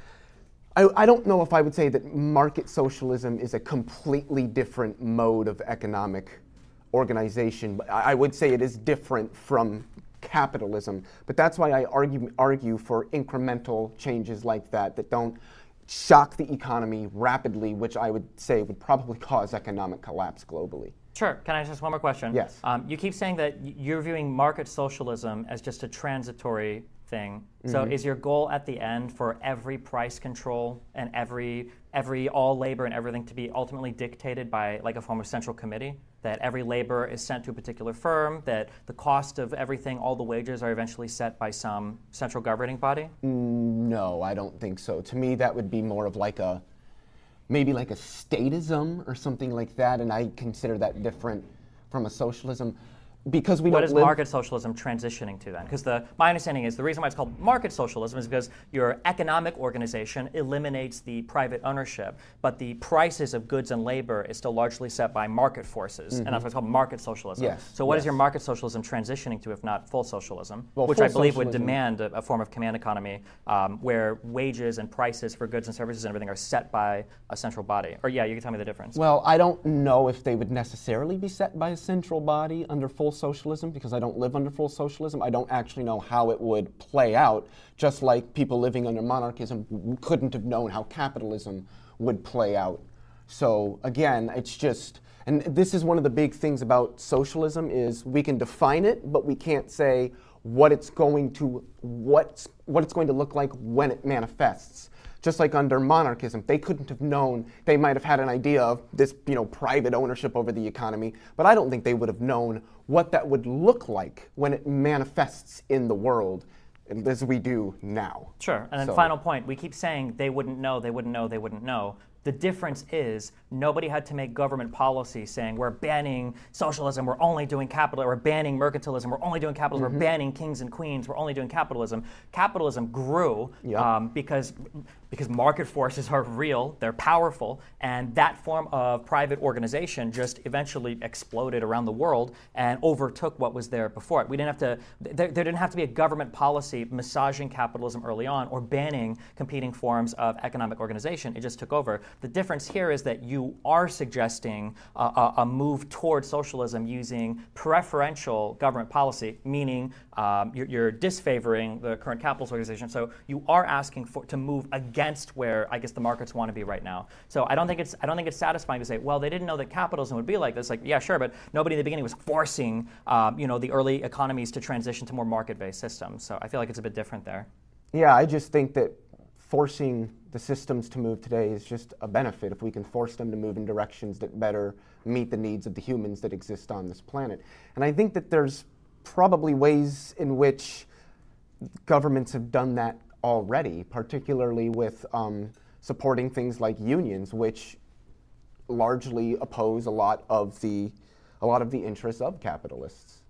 I, I don't know if I would say that market socialism is a completely different mode of economic organization. But I I would say it is different from capitalism. But that's why I argue argue for incremental changes like that that don't shock the economy rapidly, which I would say would probably cause economic collapse globally. Sure. Can I ask just one more question? Yes. Um, you keep saying that y- you're viewing market socialism as just a transitory thing. So Mhm. is your goal at the end for every price control and every every all labor and everything to be ultimately dictated by like a form of central committee? That every labor is sent to a particular firm, that the cost of everything, all the wages are eventually set by some central governing body? No, I don't think so. To me, that would be more of like a, maybe like a statism or something like that, and I consider that different from a socialism. Because we What don't is live market socialism transitioning to then? Because the my understanding is the reason why it's called market socialism is because your economic organization eliminates the private ownership, but the prices of goods and labor is still largely set by market forces, Mhm. and that's what's called market socialism. Yes, So what is yes. your market socialism transitioning to if not full socialism, Well, which full I believe would socialism- demand a, a form of command economy um, where wages and prices for goods and services and everything are set by a central body? Or yeah, you can tell me the difference. Well, I don't know if they would necessarily be set by a central body under full socialism, because I don't live under full socialism. I don't actually know how it would play out, just like people living under monarchism w- couldn't have known how capitalism would play out. So again, it's just, and this is one of the big things about socialism is we can define it, but we can't say what it's going to, what's, what it's going to look like when it manifests. Just like under monarchism, they couldn't have known, they might have had an idea of this, you know, private ownership over the economy, but I don't think they would have known what that would look like when it manifests in the world as we do now. Sure. And then So- final point, we keep saying they wouldn't know, they wouldn't know, they wouldn't know. The difference is nobody had to make government policy saying we're banning socialism, we're only doing capitalism, we're banning mercantilism, we're only doing capitalism, Mm-hmm. we're banning kings and queens, we're only doing capitalism. Capitalism grew Yep. um, because because market forces are real, they're powerful, and that form of private organization just eventually exploded around the world and overtook what was there before it. We didn't have to, there, there didn't have to be a government policy massaging capitalism early on or banning competing forms of economic organization. It just took over. The difference here is that you are suggesting a, a, a move toward socialism using preferential government policy, meaning um, you're, you're disfavoring the current capitalist organization. So you are asking for to move against where I guess the markets want to be right now. So I don't think it's I don't think it's satisfying to say, well, they didn't know that capitalism would be like this. Like, yeah, sure, but nobody in the beginning was forcing um, you know the early economies to transition to more market-based systems. So I feel like it's a bit different there. Yeah, I just think that forcing the systems to move today is just a benefit if we can force them to move in directions that better meet the needs of the humans that exist on this planet. And I think that there's probably ways in which governments have done that already, particularly with um, supporting things like unions, which largely oppose a lot of the a lot of the interests of capitalists.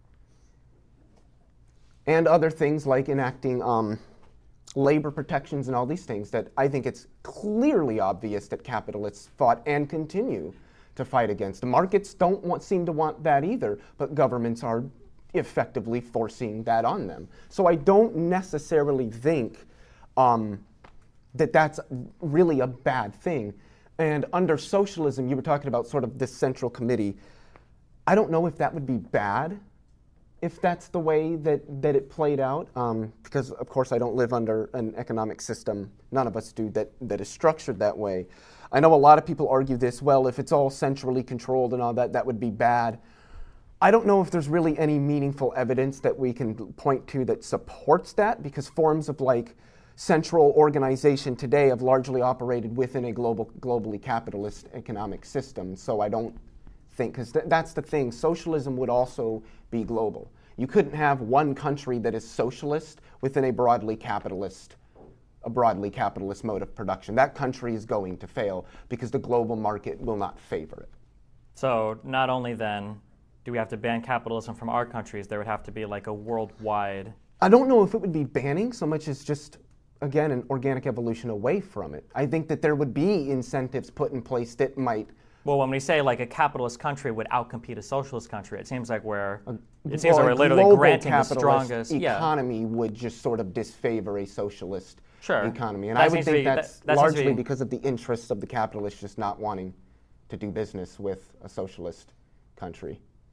And other things like enacting um, labor protections and all these things that I think it's clearly obvious that capitalists fought and continue to fight against. The markets don't want, seem to want that either, but governments are effectively forcing that on them. So I don't necessarily think um, that that's really a bad thing. And under socialism, you were talking about sort of this central committee. I don't know if that would be bad, if that's the way that, that it played out, um, because of course I don't live under an economic system, none of us do, that, that is structured that way. I know a lot of people argue this, well, if it's all centrally controlled and all that, that would be bad. I don't know if there's really any meaningful evidence that we can point to that supports that, because forms of like central organization today have largely operated within a global, globally capitalist economic system. So I don't think, because th- that's the thing, socialism would also be global. You couldn't have one country that is socialist within a broadly capitalist, a broadly capitalist mode of production. That country is going to fail because the global market will not favor it. So not only then do we have to ban capitalism from our countries, there would have to be like a worldwide... I don't know if it would be banning so much as just, again, an organic evolution away from it. I think that there would be incentives put in place that might... Well, when we say like a capitalist country would outcompete a socialist country, it seems like we're it well, seems like we're a literally global granting the capitalist strongest yeah. economy would just sort of disfavor a socialist Sure. economy. And That I would seems to think be- that- that's that seems to largely be- because of the interests of the capitalists just not wanting to do business with a socialist country.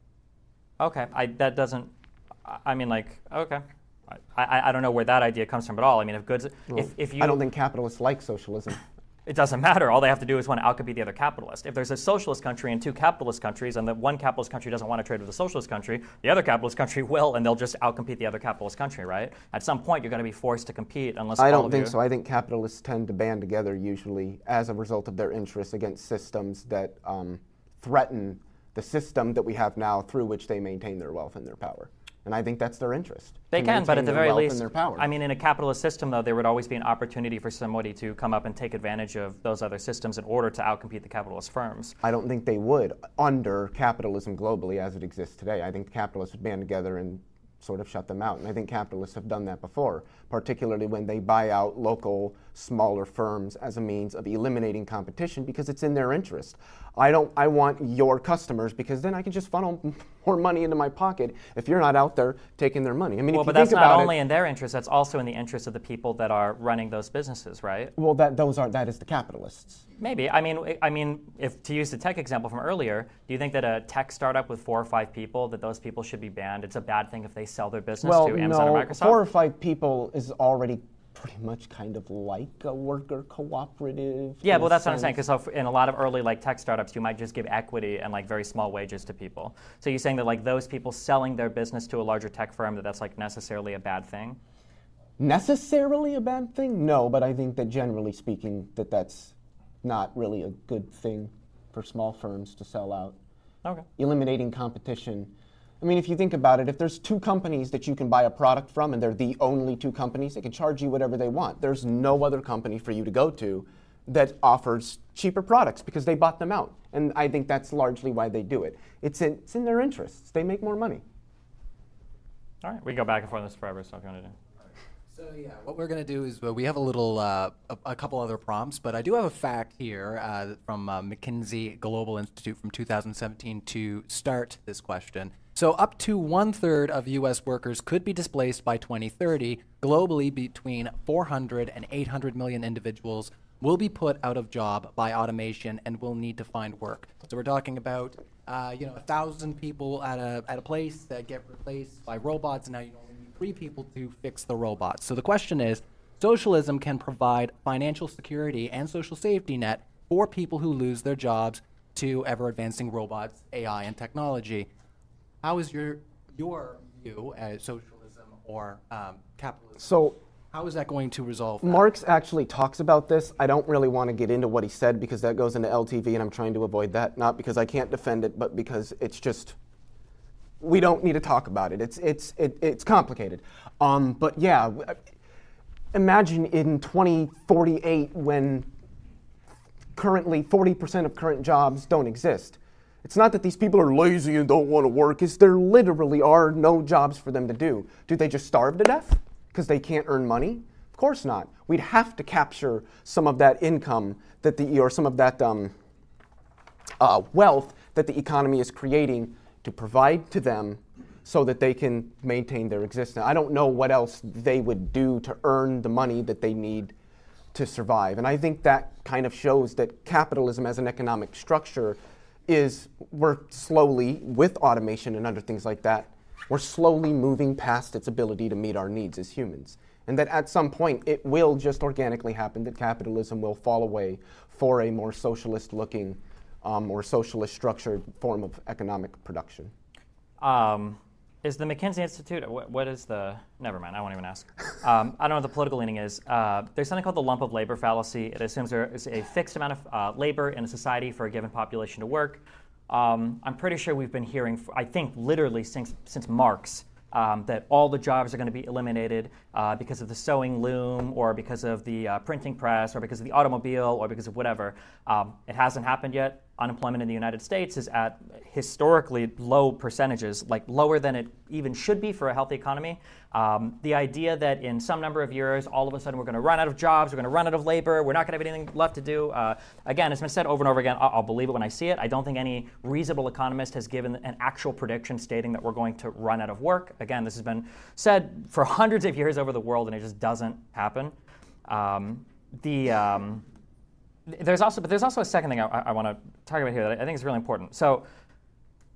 Okay, I, that doesn't, I mean, like, okay. I, I, I don't know where that idea comes from at all. I mean, if goods, Well, if, if you... I don't think capitalists like socialism. It doesn't matter. All they have to do is want to outcompete the other capitalist. If there's a socialist country and two capitalist countries, and the one capitalist country doesn't want to trade with the socialist country, the other capitalist country will, and they'll just outcompete the other capitalist country, right? At some point, you're going to be forced to compete unless I all don't of think you... so. I think capitalists tend to band together usually as a result of their interests against systems that um, threaten the system that we have now through which they maintain their wealth and their power. And I think that's their interest. They can, but at the their very wealth least, and their power. I mean, in a capitalist system, though, there would always be an opportunity for somebody to come up and take advantage of those other systems in order to outcompete the capitalist firms. I don't think they would under capitalism globally as it exists today. I think capitalists would band together and sort of shut them out. And I think capitalists have done that before, particularly when they buy out local, smaller firms as a means of eliminating competition because it's in their interest. I don't. I want your customers because then I can just funnel more money into my pocket if you're not out there taking their money. I mean, well, if you but that's think not about only it, in their interest, that's also in the interest of the people that are running those businesses, right? well, that those are that is the capitalists. Maybe. I mean, I mean, if to use the tech example from earlier, do you think that a tech startup with four or five people, that those people should be banned? It's a bad thing if they sell their business Well, to Amazon no, or Microsoft? four or five people is already pretty much kind of like a worker cooperative. Yeah, in well, a that's what I'm saying. sense. Because in a lot of early like tech startups, you might just give equity and like very small wages to people. So you're saying that like those people selling their business to a larger tech firm, that that's like necessarily a bad thing? Necessarily a bad thing? No, but I think that generally speaking, that that's not really a good thing for small firms to sell out. Okay. Eliminating competition. I mean, if you think about it, if there's two companies that you can buy a product from and they're the only two companies, they can charge you whatever they want. There's no other company for you to go to that offers cheaper products because they bought them out. And I think that's largely why they do it. It's in, it's in their interests. They make more money. All right, we can go back and forth on this forever, so if you want to do. So yeah, what we're going to do is uh, we have a little, uh, a, a couple other prompts, but I do have a fact here uh, from uh, McKinsey Global Institute from two thousand seventeen to start this question. So up to one-third of U S workers could be displaced by twenty thirty. Globally, between four hundred and eight hundred million individuals will be put out of job by automation and will need to find work. So we're talking about, uh, you know, a thousand people at a at a place that get replaced by robots, and now you only need three people to fix the robots. So the question is, socialism can provide financial security and social safety net for people who lose their jobs to ever-advancing robots, A I, and technology. How is your your view as socialism or um, capitalism? So how is that going to resolve that? Marx actually talks about this. I don't really want to get into what he said because that goes into L T V and I'm trying to avoid that. Not because I can't defend it, but because it's just, we don't need to talk about it. It's, it's, it, it's complicated. Um, but yeah, imagine in twenty forty-eight when currently forty percent of current jobs don't exist. It's not that these people are lazy and don't want to work. It's there literally are no jobs for them to do. Do they just starve to death because they can't earn money? Of course not. We'd have to capture some of that income that the or some of that um, uh, wealth that the economy is creating to provide to them so that they can maintain their existence. I don't know what else they would do to earn the money that they need to survive. And I think that kind of shows that capitalism as an economic structure is, we're slowly, with automation and other things like that, we're slowly moving past its ability to meet our needs as humans. And that at some point it will just organically happen that capitalism will fall away for a more socialist-looking um, or socialist-structured form of economic production. Um, is the McKinsey Institute, what, what is the, never mind, I won't even ask. Um, I don't know what the political leaning is. Uh, there's something called the lump of labor fallacy. It assumes there is a fixed amount of uh, labor in a society for a given population to work. Um, I'm pretty sure we've been hearing, I think literally since, since Marx, um, that all the jobs are going to be eliminated uh, because of the sewing loom or because of the uh, printing press or because of the automobile or because of whatever. Um, it hasn't happened yet. Unemployment in the United States is at historically low percentages, like lower than it even should be for a healthy economy. Um, the idea that in some number of years, all of a sudden we're going to run out of jobs, we're going to run out of labor, we're not going to have anything left to do. Uh, again, it's been said over and over again, I'll, I'll believe it when I see it. I don't think any reasonable economist has given an actual prediction stating that we're going to run out of work. Again, this has been said for hundreds of years over the world, and it just doesn't happen. Um, the... Um, There's also, but there's also a second thing I, I want to talk about here that I think is really important. So,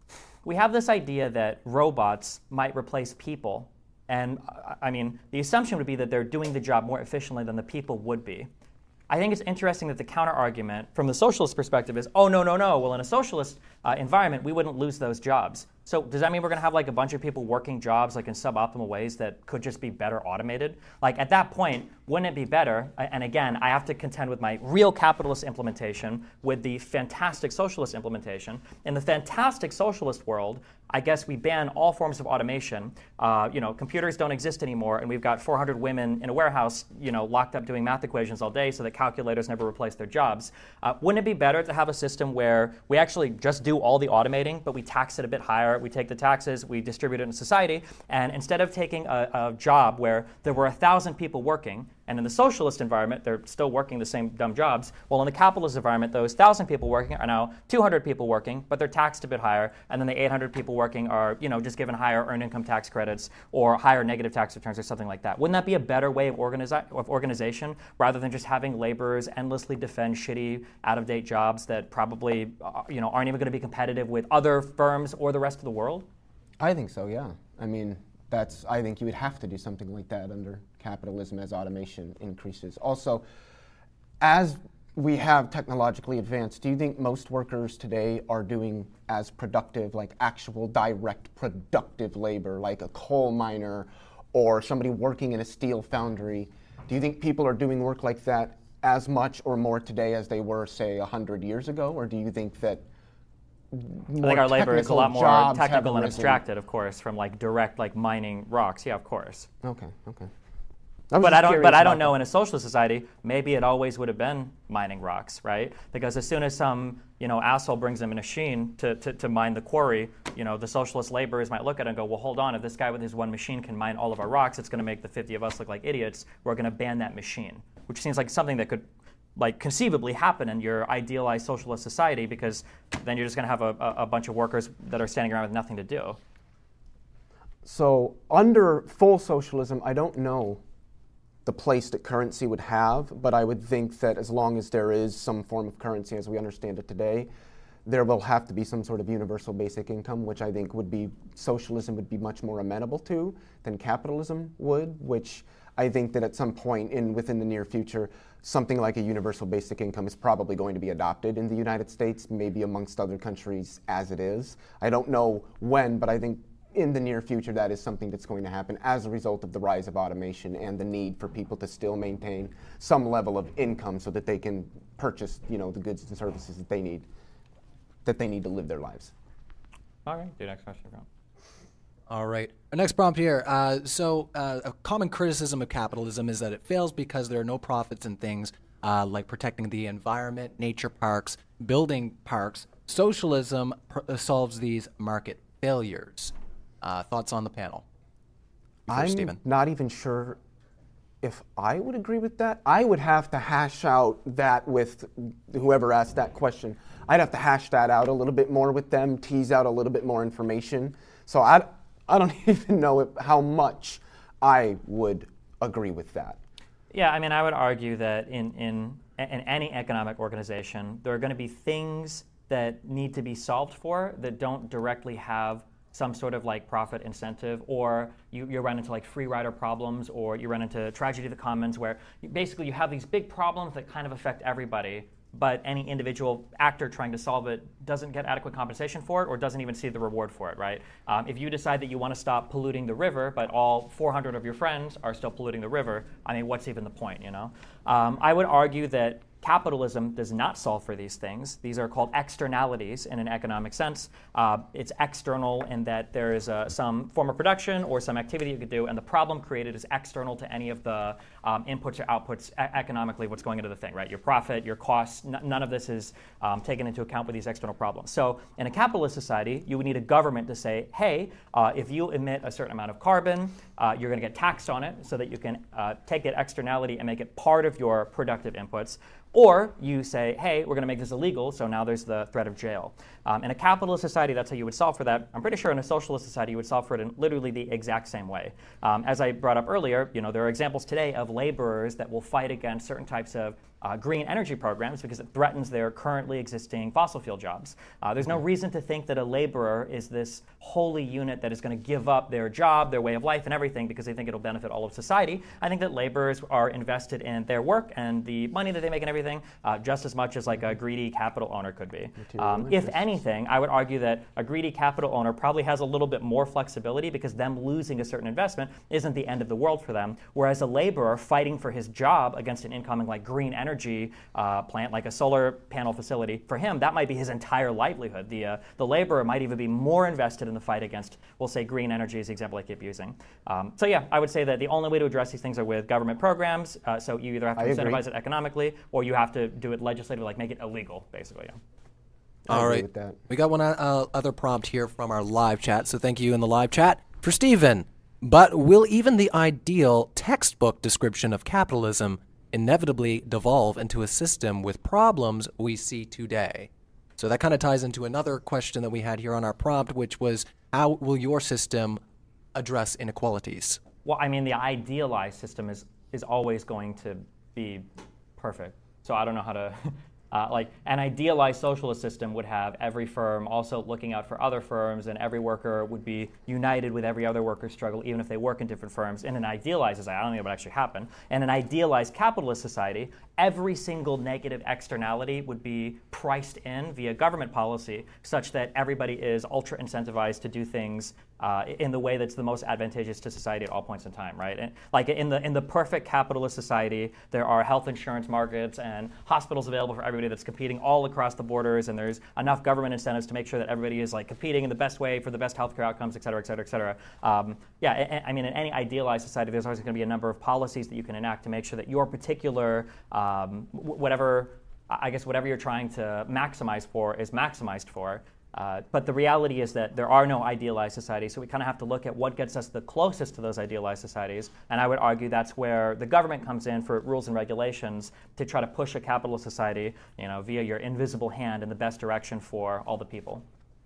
we have this idea that robots might replace people. And I mean, the assumption would be that they're doing the job more efficiently than the people would be. I think it's interesting that the counter-argument from the socialist perspective is, oh, no, no, no. Well, in a socialist uh, environment, we wouldn't lose those jobs. So does that mean we're going to have like a bunch of people working jobs like in suboptimal ways that could just be better automated? Like at that point, wouldn't it be better? And again, I have to contend with my real capitalist implementation with the fantastic socialist implementation. In the fantastic socialist world, I guess we ban all forms of automation. Uh, you know, computers don't exist anymore, and we've got four hundred women in a warehouse, you know, locked up doing math equations all day so that calculators never replace their jobs. Uh, wouldn't it be better to have a system where we actually just do all the automating, but we tax it a bit higher? We take the taxes, we distribute it in society, and instead of taking a, a job where there were a thousand people working, and in the socialist environment, they're still working the same dumb jobs. Well, in the capitalist environment, those one thousand people working are now two hundred people working, but they're taxed a bit higher. And then the eight hundred people working are, you know, just given higher earned income tax credits or higher negative tax returns or something like that. Wouldn't that be a better way of, organizi- of organization rather than just having laborers endlessly defend shitty, out-of-date jobs that probably, uh, you know, aren't even going to be competitive with other firms or the rest of the world? I think so, yeah. I mean, that's. I think you would have to do something like that under capitalism as automation increases. Also, as we have technologically advanced, do you think most workers today are doing as productive, like actual direct productive labor, like a coal miner or somebody working in a steel foundry? Do you think people are doing work like that as much or more today as they were, say, one hundred years ago? Or do you think that I think our labor is a lot more technical and abstracted, of course, from like direct like mining rocks. Yeah, of course. Okay, okay. I but I don't. But I don't know. In a socialist society, maybe it always would have been mining rocks, right? Because as soon as some you know asshole brings in a machine to, to, to mine the quarry, you know the socialist laborers might look at it and go, well, hold on. If this guy with his one machine can mine all of our rocks, it's going to make the fifty of us look like idiots. We're going to ban that machine, which seems like something that could, like, conceivably happen in your idealized socialist society, because then you're just going to have a, a, a bunch of workers that are standing around with nothing to do. So under full socialism, I don't know the place that currency would have, but I would think that as long as there is some form of currency as we understand it today, there will have to be some sort of universal basic income, which I think would be, socialism would be much more amenable to than capitalism would, which I think that at some point in within the near future, something like a universal basic income is probably going to be adopted in the United States, maybe amongst other countries as it is. I don't know when, but I think in the near future that is something that's going to happen as a result of the rise of automation and the need for people to still maintain some level of income so that they can purchase, you know, the goods and services that they need, that they need to live their lives. All right, your next question, Ron. All right. Our next prompt here. Uh, so uh, a common criticism of capitalism is that it fails because there are no profits in things uh, like protecting the environment, nature parks, building parks. Socialism pr- solves these market failures. Uh, thoughts on the panel? First, I'm Stephen. not even sure if I would agree with that. I would have to hash out that with whoever asked that question. I'd have to hash that out a little bit more with them, tease out a little bit more information. So I, I don't even know if, how much I would agree with that. Yeah, I mean, I would argue that in, in, in any economic organization, there are going to be things that need to be solved for that don't directly have some sort of like profit incentive, or you, you run into like free rider problems, or you run into tragedy of the commons, where you, basically you have these big problems that kind of affect everybody, but any individual actor trying to solve it doesn't get adequate compensation for it or doesn't even see the reward for it, right? Um, if you decide that you want to stop polluting the river, but all four hundred of your friends are still polluting the river, I mean, what's even the point, you know? Um, I would argue that capitalism does not solve for these things. These are called externalities in an economic sense. Uh, it's external in that there is uh, some form of production or some activity you could do, and the problem created is external to any of the um, inputs or outputs e- economically, what's going into the thing, right? Your profit, your costs, n- none of this is um, taken into account with these external problems. So in a capitalist society, you would need a government to say, hey, uh, if you emit a certain amount of carbon, uh, you're going to get taxed on it so that you can uh, take that externality and make it part of your productive inputs. Or you say, hey, we're going to make this illegal, so now there's the threat of jail. Um, in a capitalist society, that's how you would solve for that. I'm pretty sure in a socialist society, you would solve for it in literally the exact same way. Um, as I brought up earlier, you know, there are examples today of laborers that will fight against certain types of uh, green energy programs because it threatens their currently existing fossil fuel jobs. Uh, there's no reason to think that a laborer is this holy unit that is going to give up their job, their way of life, and everything because they think it'll benefit all of society. I think that laborers are invested in their work and the money that they make and everything uh, just as much as like a greedy capital owner could be. Um, if anything, I would argue that a greedy capital owner probably has a little bit more flexibility because them losing a certain investment isn't the end of the world for them, whereas a laborer fighting for his job against an incoming like green energy uh, plant, like a solar panel facility, for him, that might be his entire livelihood. The, uh, the laborer might even be more invested in the fight against, we'll say, green energy is the example I keep using. Um, so yeah, I would say that the only way to address these things are with government programs, uh, so you either have to I incentivize agree. it economically, or you have to do it legislatively, like make it illegal, basically. Yeah. I All agree right. with that. We got one uh, other prompt here from our live chat, so thank you in the live chat. For Stephen, but will even the ideal textbook description of capitalism inevitably devolve into a system with problems we see today? So that kind of ties into another question that we had here on our prompt, which was, how will your system address inequalities? Well, I mean, the idealized system is is always going to be perfect. So I don't know how to, uh, like, an idealized socialist system would have every firm also looking out for other firms, and every worker would be united with every other worker's struggle, even if they work in different firms. In an idealized society, I don't think that would actually happen. In an idealized capitalist society, every single negative externality would be priced in via government policy such that everybody is ultra incentivized to do things uh, in the way that's the most advantageous to society at all points in time, right? And like in the in the perfect capitalist society, there are health insurance markets and hospitals available for everybody that's competing all across the borders, and there's enough government incentives to make sure that everybody is like competing in the best way for the best healthcare outcomes, et cetera, et cetera, et cetera. Um, yeah, I, I mean, in any idealized society, there's always going to be a number of policies that you can enact to make sure that your particular Um, whatever, I guess whatever you're trying to maximize for is maximized for. Uh, but the reality is that there are no idealized societies, so we kind of have to look at what gets us the closest to those idealized societies. And I would argue that's where the government comes in for rules and regulations to try to push a capitalist society, you know, via your invisible hand in the best direction for all the people.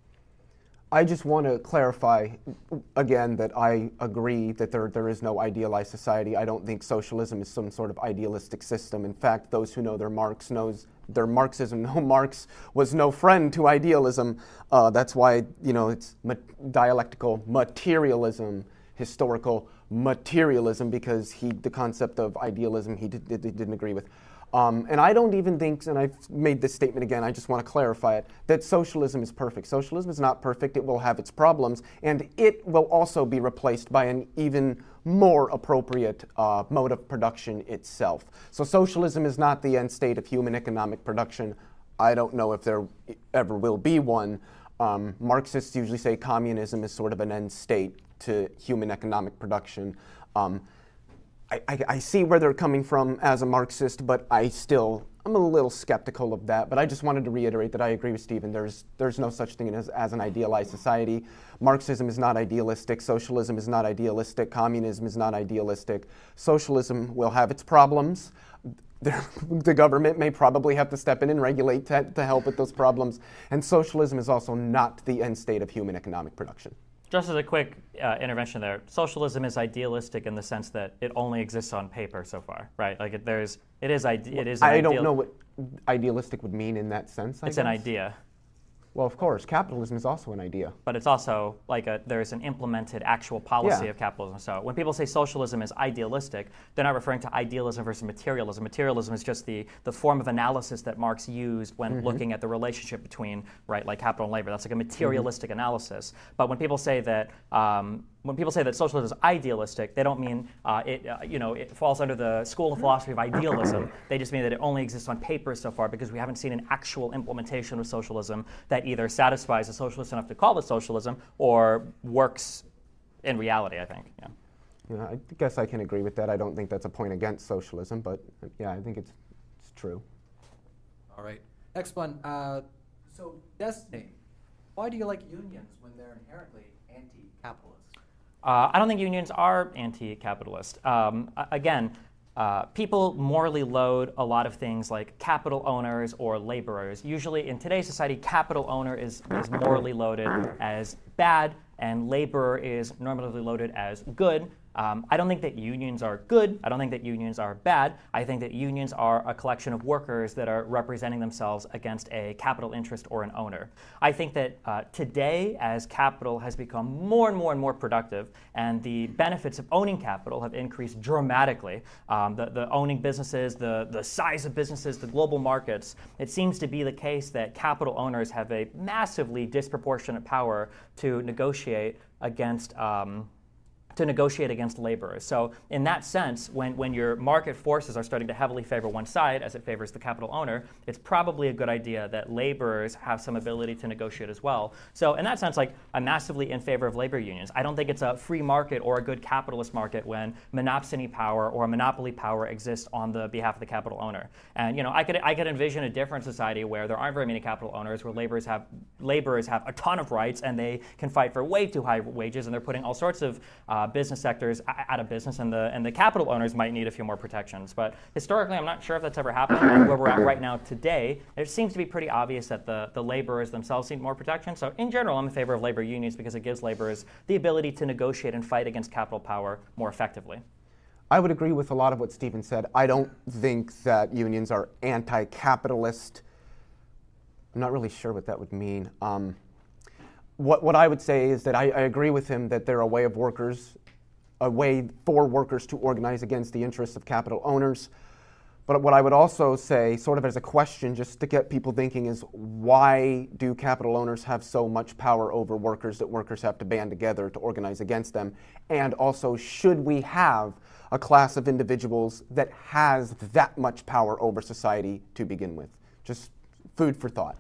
I just want to clarify again that I agree that there, there is no idealized society. I don't think socialism is some sort of idealistic system. In fact, those who know their Marx knows their Marxism. No, Marx was no friend to idealism. Uh, that's why, you know, it's ma- dialectical materialism, historical materialism, because he the concept of idealism he, did, did, didn't agree with. Um, and I don't even think, and I've made this statement again, I just want to clarify it, that socialism is perfect. Socialism is not perfect. It will have its problems, and it will also be replaced by an even more appropriate uh, mode of production itself. So socialism is not the end state of human economic production. I don't know if there ever will be one. Um, Marxists usually say communism is sort of an end state to human economic production. Um, I, I, I see where they're coming from as a Marxist, but I still, I'm a little skeptical of that. But I just wanted to reiterate that I agree with Stephen. There's, there's no such thing as, as an idealized society. Marxism is not idealistic. Socialism is not idealistic. Communism is not idealistic. Socialism will have its problems. The government may probably have to step in and regulate to, to help with those problems. And socialism is also not the end state of human economic production. Just as a quick uh, intervention there, socialism is idealistic in the sense that it only exists on paper so far, right? Like it, there's, it is, ide- it is. An I ideal- don't know what idealistic would mean in that sense. I It's guess. an idea. Well, of course, capitalism is also an idea. But it's also like a, there's an implemented actual policy Yeah. of capitalism. So when people say socialism is idealistic, they're not referring to idealism versus materialism. Materialism is just the, the form of analysis that Marx used when Mm-hmm. looking at the relationship between, right, like capital and labor. That's like a materialistic Mm-hmm. analysis. But when people say that um, when people say that socialism is idealistic, they don't mean uh, it, uh, you know, it falls under the school of philosophy of idealism. They just mean that it only exists on paper so far because we haven't seen an actual implementation of socialism that either satisfies a socialist enough to call it socialism or works in reality, I think. Yeah. Yeah, I guess I can agree with that. I don't think that's a point against socialism, but uh, yeah, I think it's, it's true. All right. Next one. Uh, so, Destiny, why do you like unions when they're inherently anti-capitalist? Uh, I don't think unions are anti-capitalist. Um, a- again, uh, people morally load a lot of things like capital owners or laborers. Usually in today's society, capital owner is, is morally loaded as bad, and laborer is normatively loaded as good. Um, I don't think that unions are good. I don't think that unions are bad. I think that unions are a collection of workers that are representing themselves against a capital interest or an owner. I think that uh, today, as capital has become more and more and more productive, and the benefits of owning capital have increased dramatically, um, the, the owning businesses, the, the size of businesses, the global markets, it seems to be the case that capital owners have a massively disproportionate power to negotiate against um, to negotiate against laborers. So in that sense, when, when your market forces are starting to heavily favor one side as it favors the capital owner, it's probably a good idea that laborers have some ability to negotiate as well. So in that sense, like, I'm massively in favor of labor unions. I don't think it's a free market or a good capitalist market when monopsony power or monopoly power exists on the behalf of the capital owner. And you know, I could I could envision a different society where there aren't very many capital owners, where laborers have laborers have a ton of rights and they can fight for way too high wages, and they're putting all sorts of uh, business sectors out of business, and the and the capital owners might need a few more protections. But historically, I'm not sure if that's ever happened. And where we're at right now today, it seems to be pretty obvious that the, the laborers themselves need more protection. So in general, I'm in favor of labor unions because it gives laborers the ability to negotiate and fight against capital power more effectively. I would agree with a lot of what Stephen said. I don't think that unions are anti-capitalist. I'm not really sure what that would mean. Um, what, what I would say is that I, I agree with him that they're a way of workers, a way for workers to organize against the interests of capital owners. But what I would also say, sort of as a question, just to get people thinking, is why do capital owners have so much power over workers that workers have to band together to organize against them? And also, should we have a class of individuals that has that much power over society to begin with? Just food for thought.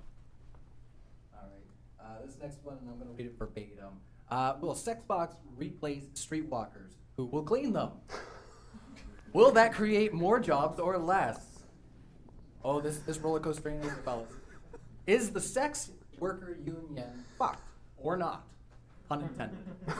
All right. Uh, this next one, I'm going to read it verbatim. Uh, will sex box replace streetwalkers? Who will clean them? Will that create more jobs or less? Oh, this this roller coaster is, fellas. Is the sex worker union fucked or not? Pun intended.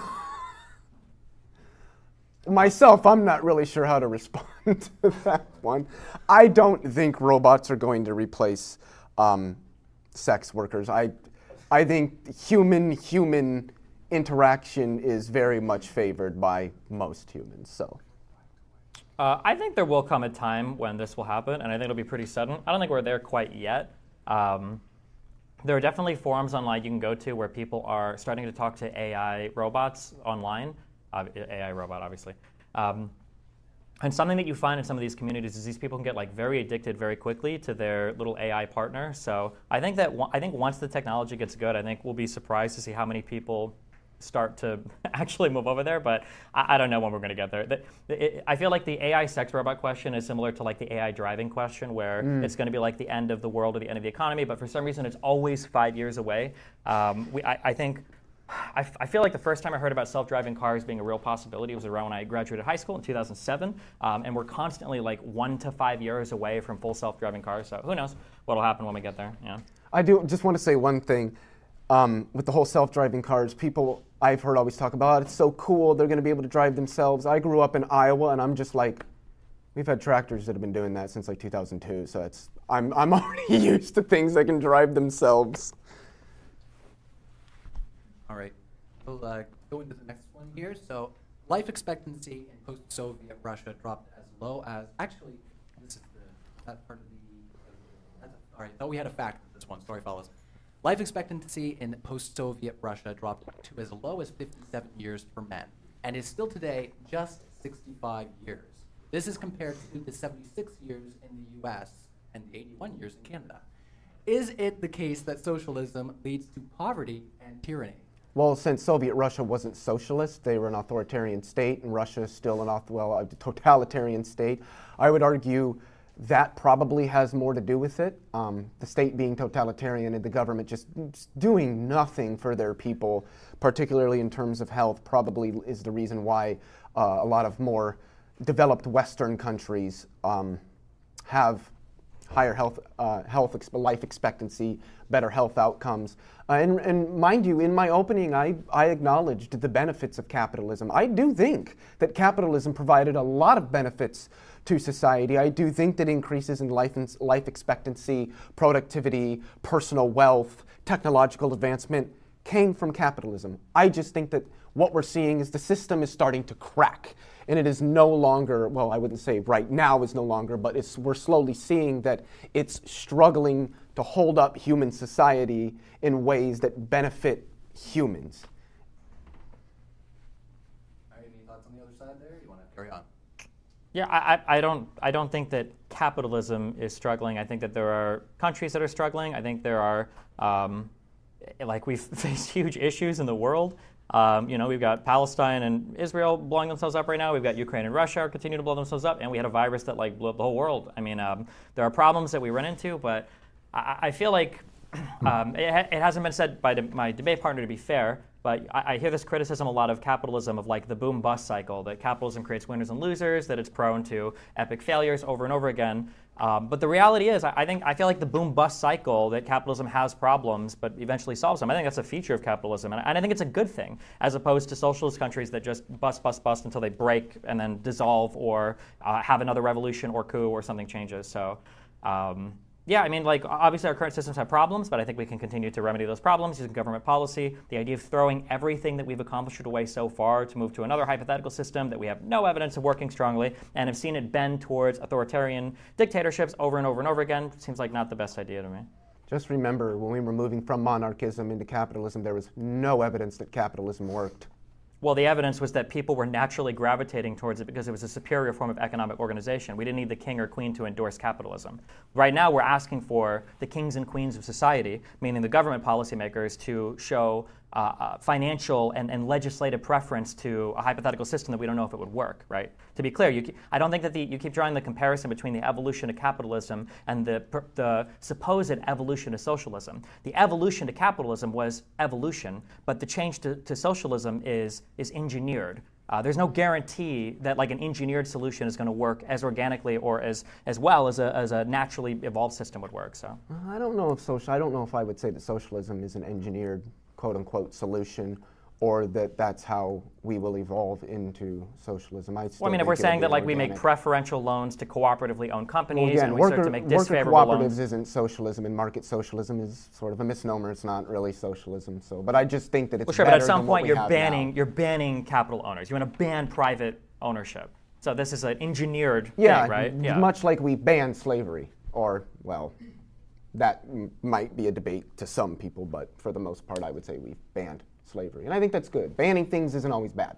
Myself, I'm not really sure how to respond to that one. I don't think robots are going to replace um, sex workers. I, I think human-human interaction is very much favored by most humans. So, uh, I think there will come a time when this will happen, and I think it'll be pretty sudden. I don't think we're there quite yet. Um, there are definitely forums online you can go to where people are starting to talk to A I robots online. Uh, A I robot, obviously. Um, and something that you find in some of these communities is these people can get like very addicted very quickly to their little A I partner. So I think that w- I think once the technology gets good, I think we'll be surprised to see how many people start to actually move over there. But I, I don't know when we're going to get there. The, the, it, I feel like the A I sex robot question is similar to like the A I driving question, where mm. it's going to be like the end of the world or the end of the economy. But for some reason, it's always five years away. Um, we, I, I think. I, f- I feel like the first time I heard about self-driving cars being a real possibility was around when I graduated high school in two thousand seven, um, and we're constantly like one to five years away from full self-driving cars, so who knows what'll happen when we get there. Yeah. I do just want to say one thing. Um, with the whole self-driving cars, people I've heard always talk about, it's so cool, they're going to be able to drive themselves. I grew up in Iowa, and I'm just like, we've had tractors that have been doing that since like two thousand two, so it's I'm I'm already used to things that can drive themselves. All right, we'll uh, go into the next one here. So, life expectancy in post-Soviet Russia dropped as low as, actually, this is the, that part of the, uh, all right, I thought we had a fact with this one. Sorry, fellas. Life expectancy in post-Soviet Russia dropped to as low as fifty-seven years for men, and is still today just sixty-five years. This is compared to the seventy-six years in the U S and the eighty-one years in Canada. Is it the case that socialism leads to poverty and tyranny? Well, since Soviet Russia wasn't socialist, they were an authoritarian state, and Russia is still an auth- well, a totalitarian state. I would argue that probably has more to do with it. Um, the state being totalitarian and the government just doing nothing for their people, particularly in terms of health, probably is the reason why uh, a lot of more developed Western countries um, have higher health, uh, health ex- life expectancy, better health outcomes. Uh, and, and mind you, in my opening, I, I acknowledged the benefits of capitalism. I do think that capitalism provided a lot of benefits to society. I do think that increases in life, in, life expectancy, productivity, personal wealth, technological advancement came from capitalism. I just think that what we're seeing is the system is starting to crack. And it is no longer, well, I wouldn't say right now is no longer, but it's, we're slowly seeing that it's struggling to hold up human society in ways that benefit humans. Any thoughts on the other side there? You want to carry on? Yeah, I, I I don't I don't think that capitalism is struggling. I think that there are countries that are struggling. I think there are um, like we've faced huge issues in the world. Um, you know, we've got Palestine and Israel blowing themselves up right now. We've got Ukraine and Russia continue to blow themselves up, and we had a virus that like blew up the whole world. I mean, um, there are problems that we run into, but I, I feel like um, it, ha- it hasn't been said by de- my debate partner to be fair. But I, I hear this criticism a lot of capitalism, of like the boom-bust cycle, that capitalism creates winners and losers, that it's prone to epic failures over and over again. Um, but the reality is, I, I think I feel like the boom-bust cycle, that capitalism has problems but eventually solves them. I think that's a feature of capitalism, and I, and I think it's a good thing, as opposed to socialist countries that just bust, bust, bust until they break and then dissolve, or uh, have another revolution or coup or something changes. So. Um, Yeah, I mean, like, obviously our current systems have problems, but I think we can continue to remedy those problems using government policy. The idea of throwing everything that we've accomplished away so far to move to another hypothetical system that we have no evidence of working strongly and have seen it bend towards authoritarian dictatorships over and over and over again seems like not the best idea to me. Just remember, when we were moving from monarchism into capitalism, there was no evidence that capitalism worked. Well, the evidence was that people were naturally gravitating towards it because it was a superior form of economic organization. We didn't need the king or queen to endorse capitalism. Right now, we're asking for the kings and queens of society, meaning the government policymakers, to show uh, uh, financial and, and legislative preference to a hypothetical system that we don't know if it would work, right? To be clear, you keep, I don't think that the, you keep drawing the comparison between the evolution of capitalism and the, the supposed evolution of socialism. The evolution to capitalism was evolution, but the change to, to socialism is, is engineered. Uh, there's no guarantee that like an engineered solution is going to work as organically or as, as well as a, as a naturally evolved system would work. So I don't know if social. I don't know if I would say that socialism is an engineered, quote unquote, solution, or that that's how we will evolve into socialism. I, well, I mean, if we're saying that like organic. we make preferential loans to cooperatively owned companies, well, again, and we worker, start to make worker disfavorable cooperatives loans. isn't socialism, and market socialism is sort of a misnomer. It's not really socialism. So, but I just think that it's well, sure. better But at some than what point, we you're have banning now. you're banning capital owners. You want to ban private ownership. So this is an engineered yeah, thing, right? Yeah, much like we banned slavery, or well, that m- might be a debate to some people, but for the most part, I would say we banned slavery, and I think that's good. Banning things isn't always bad.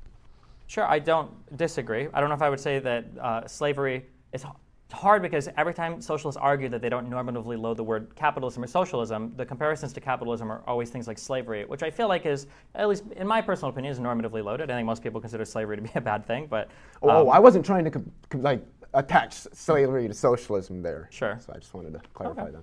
Sure, I don't disagree. I don't know if I would say that uh, slavery is h- hard because every time socialists argue that they don't normatively load the word capitalism or socialism, the comparisons to capitalism are always things like slavery, which I feel like is, at least in my personal opinion, is normatively loaded. I think most people consider slavery to be a bad thing, but um, oh, I wasn't trying to com- com- like attach slavery to socialism there. Sure. So I just wanted to clarify Okay. that.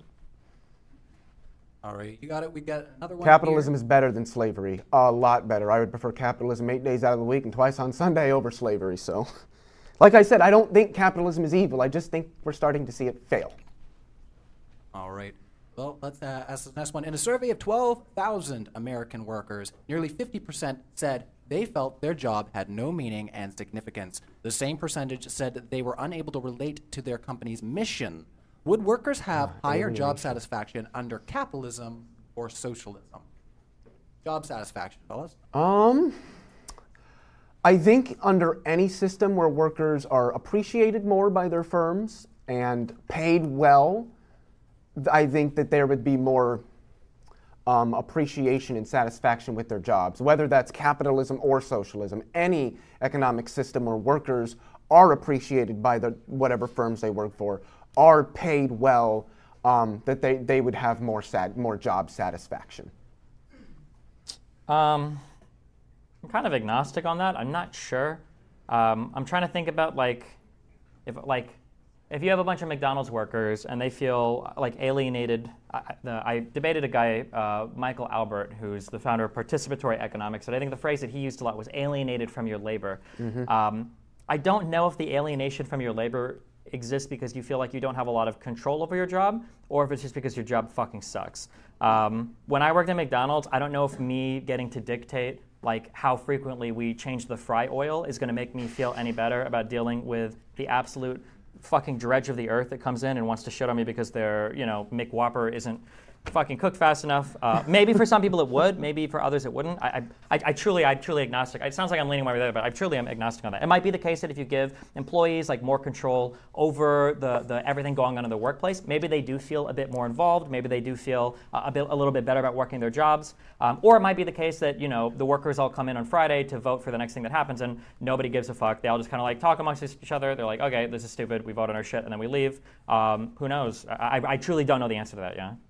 All right, you got it. We got another one. Capitalism here. is better than slavery, a lot better. I would prefer capitalism eight days out of the week and twice on Sunday over slavery. So, like I said, I don't think capitalism is evil. I just think we're starting to see it fail. All right. Well, let's uh, ask the next one. In a survey of twelve thousand American workers, nearly fifty percent said they felt their job had no meaning and significance. The same percentage said that they were unable to relate to their company's mission. Would workers have Ah, higher alienation. job satisfaction under capitalism or socialism? Job satisfaction, fellas. Um, I think under any system where workers are appreciated more by their firms and paid well, th- I think that there would be more um, appreciation and satisfaction with their jobs, whether that's capitalism or socialism. Any economic system where workers are appreciated by the whatever firms they work for, are paid well, um, that they, they would have more sad, more job satisfaction. Um, I'm kind of agnostic on that. I'm not sure. Um, I'm trying to think about like, if like, if you have a bunch of McDonald's workers and they feel like alienated. I, the, I debated a guy, uh, Michael Albert, who's the founder of participatory economics, and I think the phrase that he used a lot was alienated from your labor. Mm-hmm. Um, I don't know if the alienation from your labor exists because you feel like you don't have a lot of control over your job, or if it's just because your job fucking sucks. Um, when I worked at McDonald's, I don't know if me getting to dictate like how frequently we change the fry oil is going to make me feel any better about dealing with the absolute fucking dredge of the earth that comes in and wants to shit on me because their, you know, McWhopper isn't fucking cook fast enough. Uh, maybe for some people it would, maybe for others it wouldn't. I, I, I truly, I truly agnostic. It sounds like I'm leaning one way or the other, but I truly am agnostic on that. It might be the case that if you give employees like more control over the, the everything going on in the workplace, maybe they do feel a bit more involved. Maybe they do feel uh, a bit, a little bit better about working their jobs. Um, or it might be the case that you know the workers all come in on Friday to vote for the next thing that happens, and nobody gives a fuck. They all just kind of like talk amongst each other. They're like, okay, this is stupid. We vote on our shit, and then we leave. Um, who knows? I, I truly don't know the answer to that. Yeah.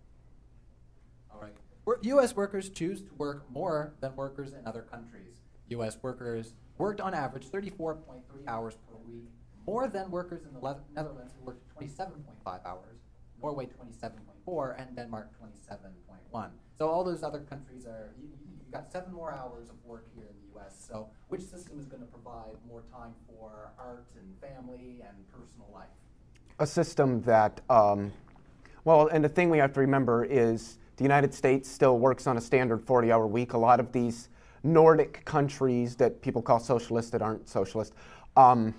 U S workers choose to work more than workers in other countries. U S workers worked on average thirty-four point three hours per week, more than workers in the Le- Netherlands who worked twenty-seven point five hours, Norway twenty-seven point four, and Denmark twenty-seven point one. So all those other countries are, you, you got seven more hours of work here in the U S. So which system is going to provide more time for art and family and personal life? A system that, um, well, and the thing we have to remember is the United States still works on a standard forty-hour week. A lot of these Nordic countries that people call socialist that aren't socialist, um,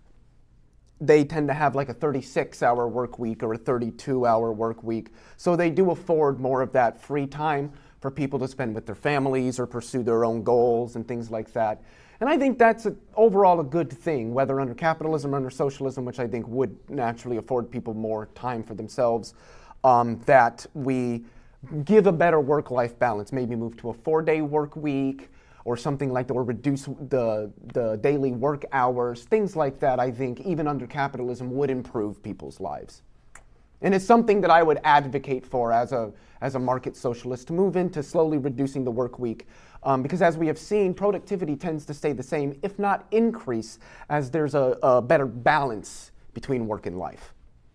they tend to have like a thirty-six hour work week or a thirty-two hour work week. So they do afford more of that free time for people to spend with their families or pursue their own goals and things like that. And I think that's a, overall a good thing, whether under capitalism or under socialism, which I think would naturally afford people more time for themselves, um, that we give a better work-life balance, maybe move to a four-day work week or something like that, or reduce the, the daily work hours, things like that, I think, even under capitalism, would improve people's lives. And it's something that I would advocate for as a, as a market socialist, to move into slowly reducing the work week. Um, because as we have seen, productivity tends to stay the same, if not increase, as there's a, a better balance between work and life.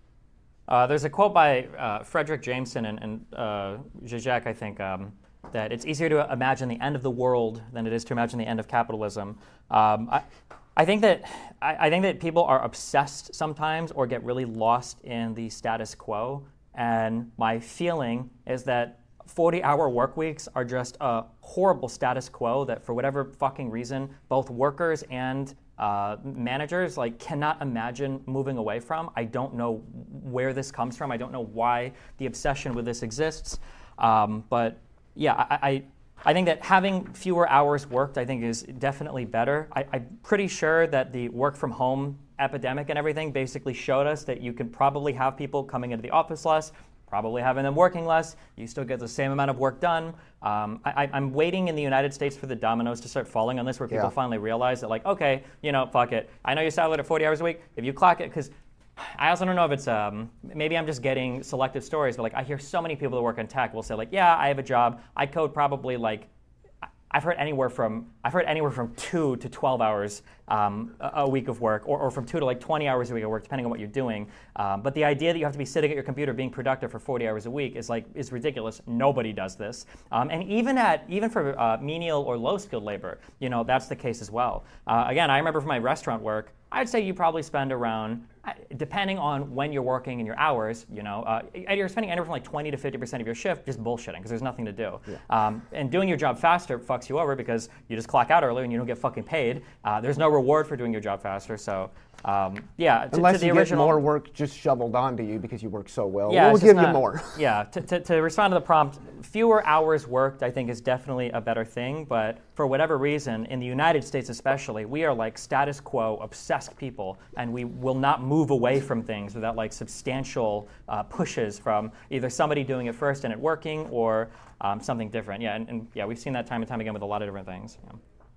Uh, there's a quote by uh, Frederick Jameson and, and uh, Zizek, I think, um, that it's easier to imagine the end of the world than it is to imagine the end of capitalism. Um, I, I think that I, I think that people are obsessed sometimes or get really lost in the status quo. And my feeling is that forty-hour work weeks are just a horrible status quo that, for whatever fucking reason, both workers and Uh, managers like cannot imagine moving away from. I don't know where this comes from. I don't know why the obsession with this exists. Um, but yeah, I, I I think that having fewer hours worked, I think, is definitely better. I, I'm pretty sure that the work from home epidemic and everything basically showed us that you can probably have people coming into the office less, probably having them working less. You still get the same amount of work done. Um, I, I'm waiting in the United States for the dominoes to start falling on this, where people Yeah. finally realize that, like, okay, you know, fuck it. I know you're salaried at forty hours a week. If you clock it, because I also don't know if it's, um, maybe I'm just getting selective stories, but like I hear so many people that work in tech will say like, yeah, I have a job. I code probably like, I've heard anywhere from I've heard anywhere from two to twelve hours um, a, a week of work, or, or from two to like twenty hours a week of work, depending on what you're doing. Um, but the idea that you have to be sitting at your computer being productive for forty hours a week is like is ridiculous. Nobody does this, um, and even at even for uh, menial or low skilled labor, you know, that's the case as well. Uh, again, I remember from my restaurant work, I'd say you probably spend around, depending on when you're working and your hours, you know, uh, you're spending anywhere from like twenty to fifty percent of your shift just bullshitting because there's nothing to do. Yeah. Um, and doing your job faster fucks you over because you just clock out earlier and you don't get fucking paid. Uh, there's no reward for doing your job faster. So, um, yeah. To, Unless to the you original, get more work just shoveled onto you because you work so well. Yeah, we'll it's give just you not- more. Yeah, to, to, to respond to the prompt, fewer hours worked, I think, is definitely a better thing. But for whatever reason, in the United States especially, we are like status quo obsessed people, and we will not move away from things without like substantial uh, pushes from either somebody doing it first and it working, or um, something different. Yeah, and, and yeah, we've seen that time and time again with a lot of different things. Yeah.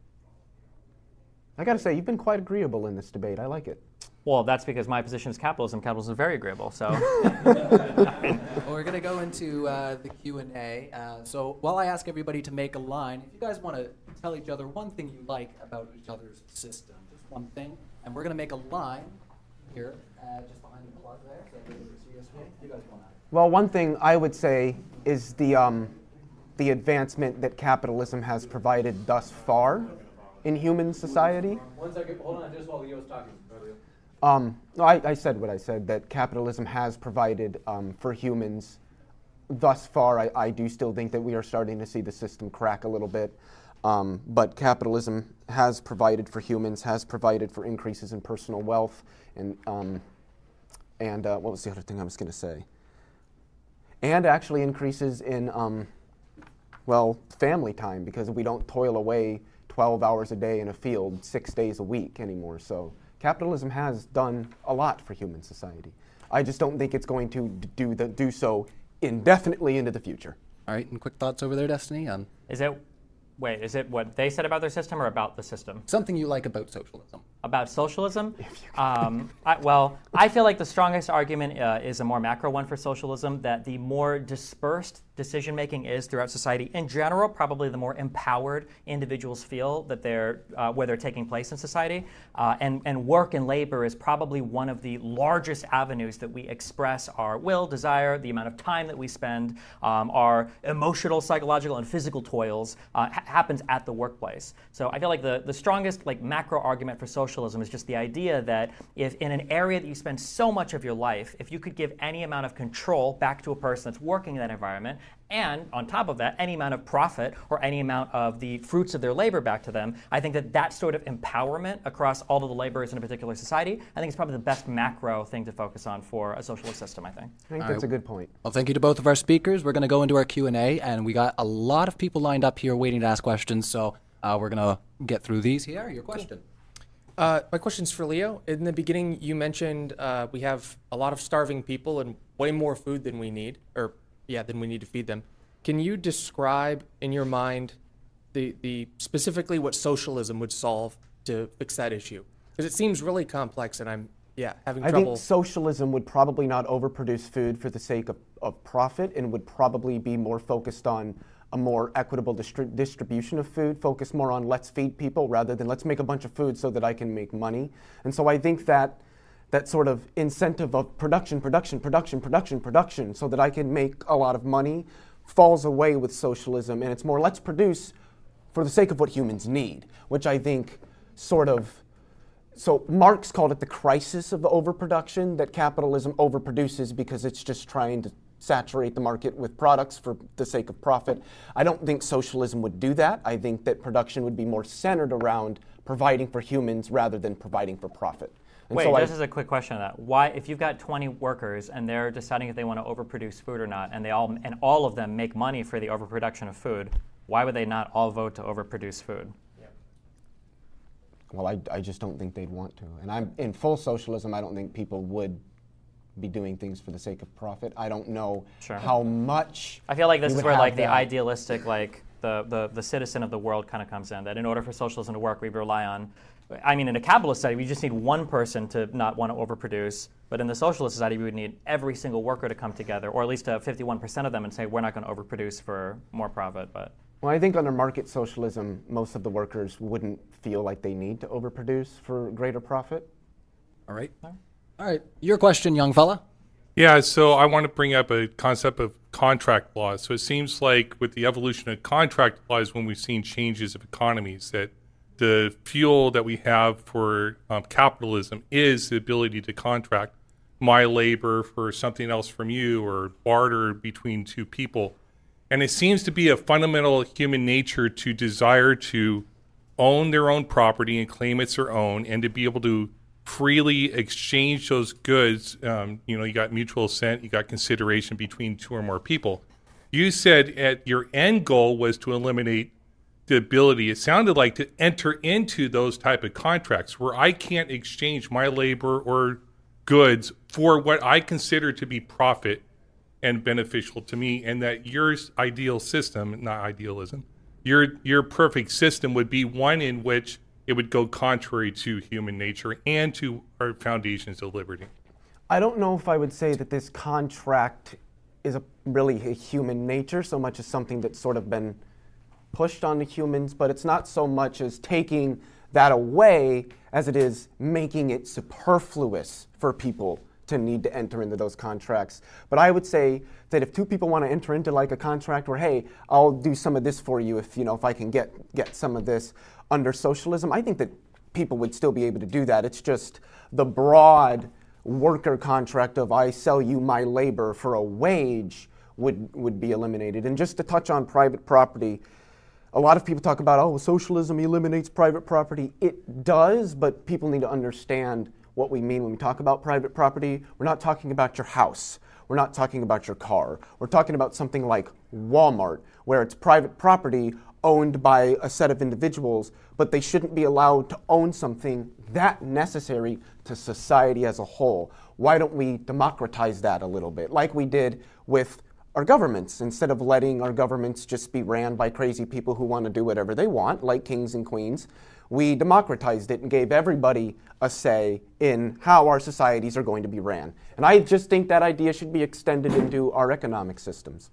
I got to say, you've been quite agreeable in this debate. I like it. Well, that's because my position is capitalism. Capitalism is very agreeable. So. Well, we're going to go into uh, the Q and A. Uh, so while I ask everybody to make a line, if you guys want to tell each other one thing you like about each other's system, just one thing, and we're going to make a line here, uh, just behind the plug there, so everybody can see us. What do you guys want to Well, one thing I would say is the um, the advancement that capitalism has provided thus far in human society. One second, hold on, just while Leo's talking. Um, no, I, I said what I said, that capitalism has provided um, for humans thus far. I, I do still think that we are starting to see the system crack a little bit. Um, but capitalism has provided for humans, has provided for increases in personal wealth. And, um, and uh, what was the other thing I was going to say? and actually increases in, um, well, family time, because we don't toil away twelve hours a day in a field six days a week anymore. So capitalism has done a lot for human society. I just don't think it's going to d- do the, do so indefinitely into the future. All right, and quick thoughts over there, Destiny, on Is it, wait, is it what they said about their system or about the system? something you like about socialism. About socialism? Um, I, well, I feel like the strongest argument uh, is a more macro one for socialism, that the more dispersed decision-making is throughout society in general, probably the more empowered individuals feel that they're, uh, where they're taking place in society. Uh, and, and work and labor is probably one of the largest avenues that we express our will, desire, the amount of time that we spend, um, our emotional, psychological, and physical toils uh, ha- happens at the workplace. So I feel like the, the strongest like macro argument for socialism is just the idea that if in an area that you spend so much of your life, if you could give any amount of control back to a person that's working in that environment, and on top of that, any amount of profit or any amount of the fruits of their labor back to them, I think that that sort of empowerment across all of the laborers in a particular society, I think is probably the best macro thing to focus on for a socialist system, I think. I think All that's right. a good point. Well, thank you to both of our speakers. We're going to go into our Q and A, and we got a lot of people lined up here waiting to ask questions, so uh, we're going to get through these here. Your question. Uh, my question's for Leo. In the beginning, you mentioned uh, we have a lot of starving people and way more food than we need, or yeah, than we need to feed them. Can you describe in your mind the the specifically what socialism would solve to fix that issue? Because it seems really complex, and I'm yeah having I trouble. think socialism would probably not overproduce food for the sake of, of profit, and would probably be more focused on a more equitable distri- distribution of food, focus more on let's feed people rather than let's make a bunch of food so that I can make money. And so I think that that sort of incentive of production, production, production, production, production, so that I can make a lot of money, falls away with socialism, and it's more let's produce for the sake of what humans need, which I think sort of, so Marx called it the crisis of overproduction, that capitalism overproduces because it's just trying to saturate the market with products for the sake of profit. I don't think socialism would do that. I think that production would be more centered around providing for humans rather than providing for profit. And Wait, so this I, is a quick question on that. Why, if you've got twenty workers and they're deciding if they want to overproduce food or not, and they all and all of them make money for the overproduction of food, why would they not all vote to overproduce food? well, I, I just don't think they'd want to. And I'm in full socialism, I don't think people would be doing things for the sake of profit. I don't know Sure. how much. I feel like this we is would where have like the that. idealistic, like the, the, the citizen of the world kind of comes in, that in order for socialism to work, we rely on, I mean, in a capitalist society, we just need one person to not want to overproduce. But in the socialist society, we would need every single worker to come together, or at least uh, fifty-one percent of them, and say, we're not going to overproduce for more profit. But Well, I think under market socialism, most of the workers wouldn't feel like they need to overproduce for greater profit. All right. All right. Your question, young fella. Yeah, so I want to bring up a concept of contract laws. So it seems like with the evolution of contract laws, when we've seen changes of economies, that the fuel that we have for um, capitalism is the ability to contract my labor for something else from you, or barter between two people. And it seems to be a fundamental human nature to desire to own their own property and claim it's their own, and to be able to freely exchange those goods. Um, you know, you got mutual assent, you got consideration between two or more people. You said at your end goal was to eliminate the ability, it sounded like, to enter into those type of contracts where I can't exchange my labor or goods for what I consider to be profit and beneficial to me, and that your ideal system, not idealism, your your perfect system would be one in which it would go contrary to human nature and to our foundations of liberty. I don't know if I would say that this contract is a, really a human nature so much as something that's sort of been pushed onto humans, but it's not so much as taking that away as it is making it superfluous for people to need to enter into those contracts. But I would say that if two people want to enter into like a contract where, hey, I'll do some of this for you if you know if I can get get some of this under socialism, I think that people would still be able to do that. It's just the broad worker contract of I sell you my labor for a wage would would be eliminated. And just to touch on private property, a lot of people talk about, oh, socialism eliminates private property. It does, but people need to understand what we mean when we talk about private property. We're not talking about your house. We're not talking about your car. We're talking about something like Walmart, where it's private property owned by a set of individuals, but they shouldn't be allowed to own something that necessary to society as a whole. Why don't we democratize that a little bit, like we did with our governments, instead of letting our governments just be ran by crazy people who want to do whatever they want, like kings and queens. We democratized it and gave everybody a say in how our societies are going to be ran. And I just think that idea should be extended into our economic systems.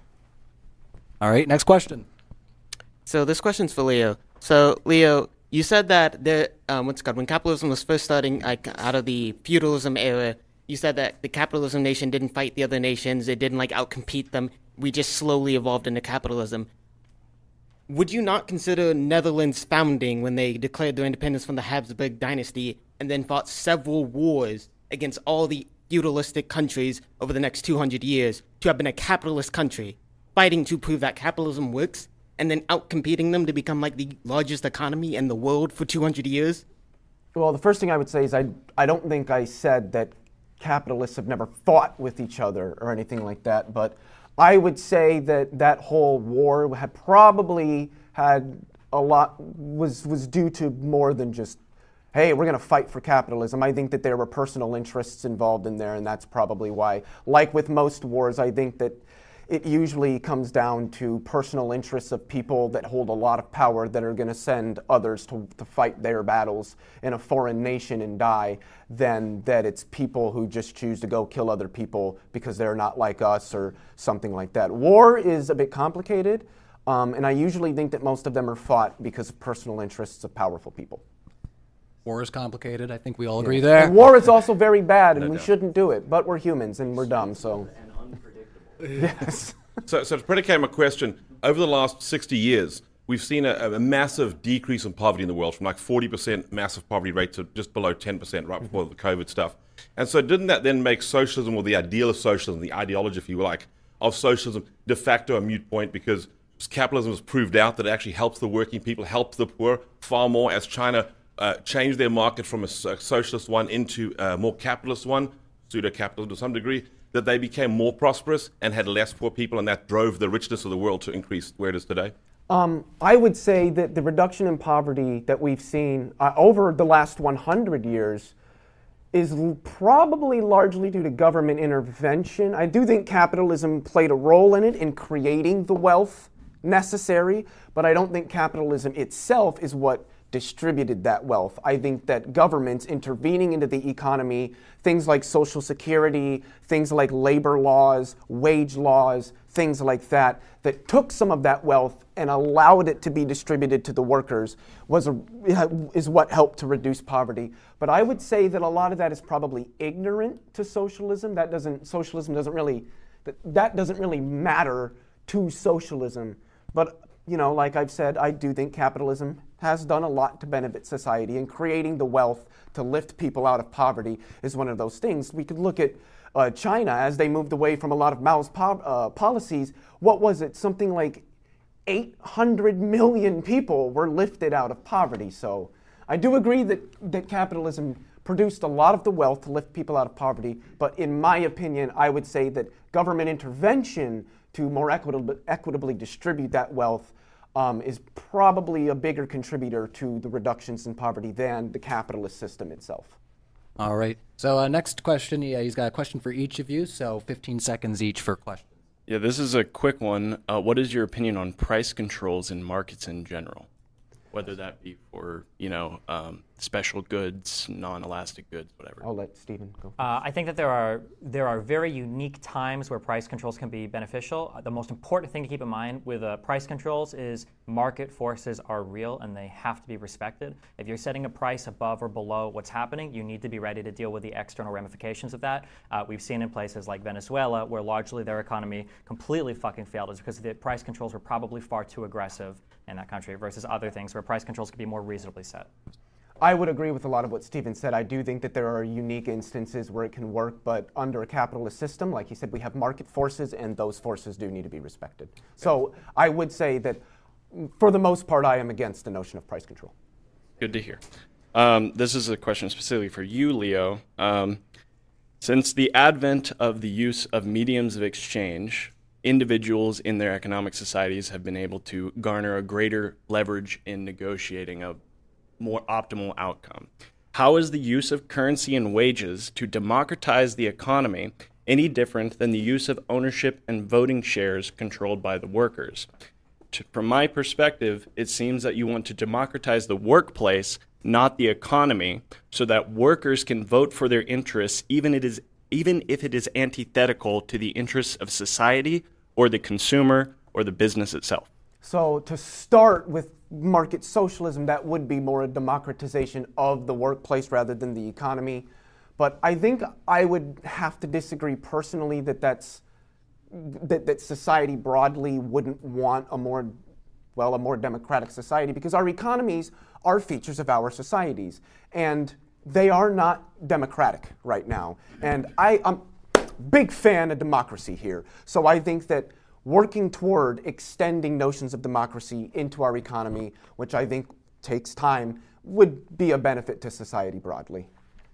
All right, next question. So this question's for Leo. So Leo, you said that the um, what's it called, when capitalism was first starting like, out of the feudalism era, you said that the capitalism nation didn't fight the other nations, it didn't like outcompete them. We just slowly evolved into capitalism. Would you not consider Netherlands founding when they declared their independence from the Habsburg dynasty and then fought several wars against all the feudalistic countries over the next two hundred years to have been a capitalist country, fighting to prove that capitalism works and then outcompeting them to become like the largest economy in the world for two hundred years? Well, the first thing I would say is I, I don't think I said that capitalists have never fought with each other or anything like that, but I would say that that whole war had probably had a lot, was, was due to more than just, hey, we're going to fight for capitalism. I think that there were personal interests involved in there, and that's probably why. Like with most wars, I think that it usually comes down to personal interests of people that hold a lot of power that are going to send others to, to fight their battles in a foreign nation and die, than that it's people who just choose to go kill other people because they're not like us or something like that. War is a bit complicated, um, and I usually think that most of them are fought because of personal interests of powerful people. War is complicated. I think we all agree there. And war is also very bad, and no we doubt. shouldn't do it, but we're humans and we're dumb, so... Yes. so, so to predicate my question, over the last sixty years, we've seen a, a massive decrease in poverty in the world, from like forty percent massive poverty rate to just below ten percent right before the COVID stuff. And so didn't that then make socialism, or the ideal of socialism, the ideology, if you like, of socialism de facto a moot point, because capitalism has proved out that it actually helps the working people, helps the poor far more, as China uh, changed their market from a socialist one into a more capitalist one, pseudo-capitalism to some degree, that they became more prosperous and had less poor people, and that drove the richness of the world to increase where it is today? Um, I would say that the reduction in poverty that we've seen uh, over the last one hundred years is l- probably largely due to government intervention. I do think capitalism played a role in it, in creating the wealth necessary, but I don't think capitalism itself is what distributed that wealth. I think that governments intervening into the economy, things like Social Security, things like labor laws, wage laws, things like that, that took some of that wealth and allowed it to be distributed to the workers, was a, is what helped to reduce poverty. But I would say that a lot of that is probably ignorant to socialism. That doesn't, socialism doesn't really, that, that doesn't really matter to socialism. But, you know, like I've said, I do think capitalism has done a lot to benefit society, and creating the wealth to lift people out of poverty is one of those things. We could look at uh, China as they moved away from a lot of Mao's po- uh, policies. What was it? Something like eight hundred million people were lifted out of poverty. So I do agree that, that capitalism produced a lot of the wealth to lift people out of poverty, but in my opinion, I would say that government intervention to more equitably, equitably distribute that wealth Um, is probably a bigger contributor to the reductions in poverty than the capitalist system itself. All right. So uh, next question, yeah, he's got a question for each of you, so fifteen seconds each for questions. Yeah, this is a quick one. Uh, what is your opinion on price controls in markets in general? Whether that be for, you know, um, special goods, non-elastic goods, whatever. I'll let Stephen go. Uh, I think that there are there are very unique times where price controls can be beneficial. Uh, the most important thing to keep in mind with uh, price controls is market forces are real and they have to be respected. If you're setting a price above or below what's happening, you need to be ready to deal with the external ramifications of that. Uh, we've seen in places like Venezuela, where largely their economy completely fucking failed, is because the price controls were probably far too aggressive in that country, versus other things where price controls could be more reasonably set. I would agree with a lot of what Stephen said. I do think that there are unique instances where it can work, but under a capitalist system, like he said, we have market forces, and those forces do need to be respected. So I would say that, for the most part, I am against the notion of price control. Good to hear. Um, this is a question specifically for you, Leo. Um, since the advent of the use of mediums of exchange, individuals in their economic societies have been able to garner a greater leverage in negotiating a more optimal outcome. How is the use of currency and wages to democratize the economy any different than the use of ownership and voting shares controlled by the workers? To, from my perspective, it seems that you want to democratize the workplace, not the economy, so that workers can vote for their interests, even it is even if it is antithetical to the interests of society or the consumer or the business itself. So to start with market socialism, that would be more a democratization of the workplace rather than the economy. But I think I would have to disagree personally that that's that, that society broadly wouldn't want a more, well, a more democratic society, because our economies are features of our societies, and they are not democratic right now. And I, I'm a big fan of democracy here. So I think that working toward extending notions of democracy into our economy, which I think takes time, would be a benefit to society broadly.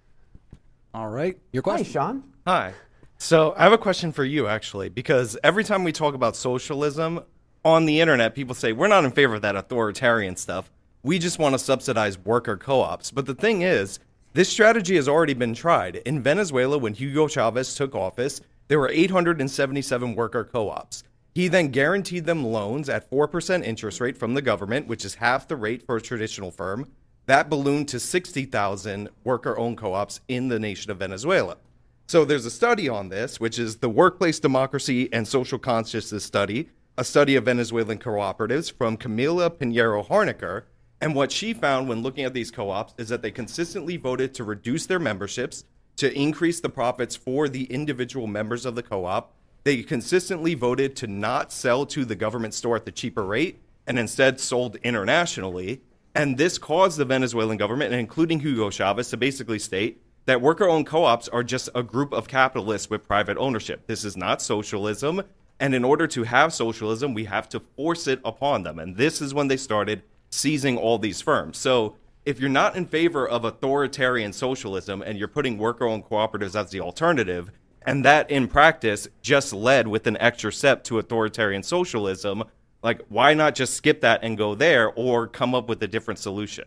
All right, your question. Hi, Sean. Hi. So I have a question for you, actually, because every time we talk about socialism on the internet, people say, we're not in favor of that authoritarian stuff. We just want to subsidize worker co-ops. But the thing is, this strategy has already been tried. In Venezuela, when Hugo Chavez took office, there were eight hundred seventy-seven worker co-ops. He then guaranteed them loans at four percent interest rate from the government, which is half the rate for a traditional firm. That ballooned to sixty thousand worker-owned co-ops in the nation of Venezuela. So there's a study on this, which is the Workplace Democracy and Social Consciousness Study, a study of Venezuelan cooperatives from Camila Pinheiro Harnacker. And what she found when looking at these co-ops is that they consistently voted to reduce their memberships, to increase the profits for the individual members of the co-op. They consistently voted to not sell to the government store at the cheaper rate and instead sold internationally. And this caused the Venezuelan government, including Hugo Chavez, to basically state that worker-owned co-ops are just a group of capitalists with private ownership. This is not socialism. And in order to have socialism, we have to force it upon them. And this is when they started seizing all these firms. So if you're not in favor of authoritarian socialism and you're putting worker-owned cooperatives as the alternative, and that in practice just led with an extra step to authoritarian socialism, like, why not just skip that and go there, or come up with a different solution?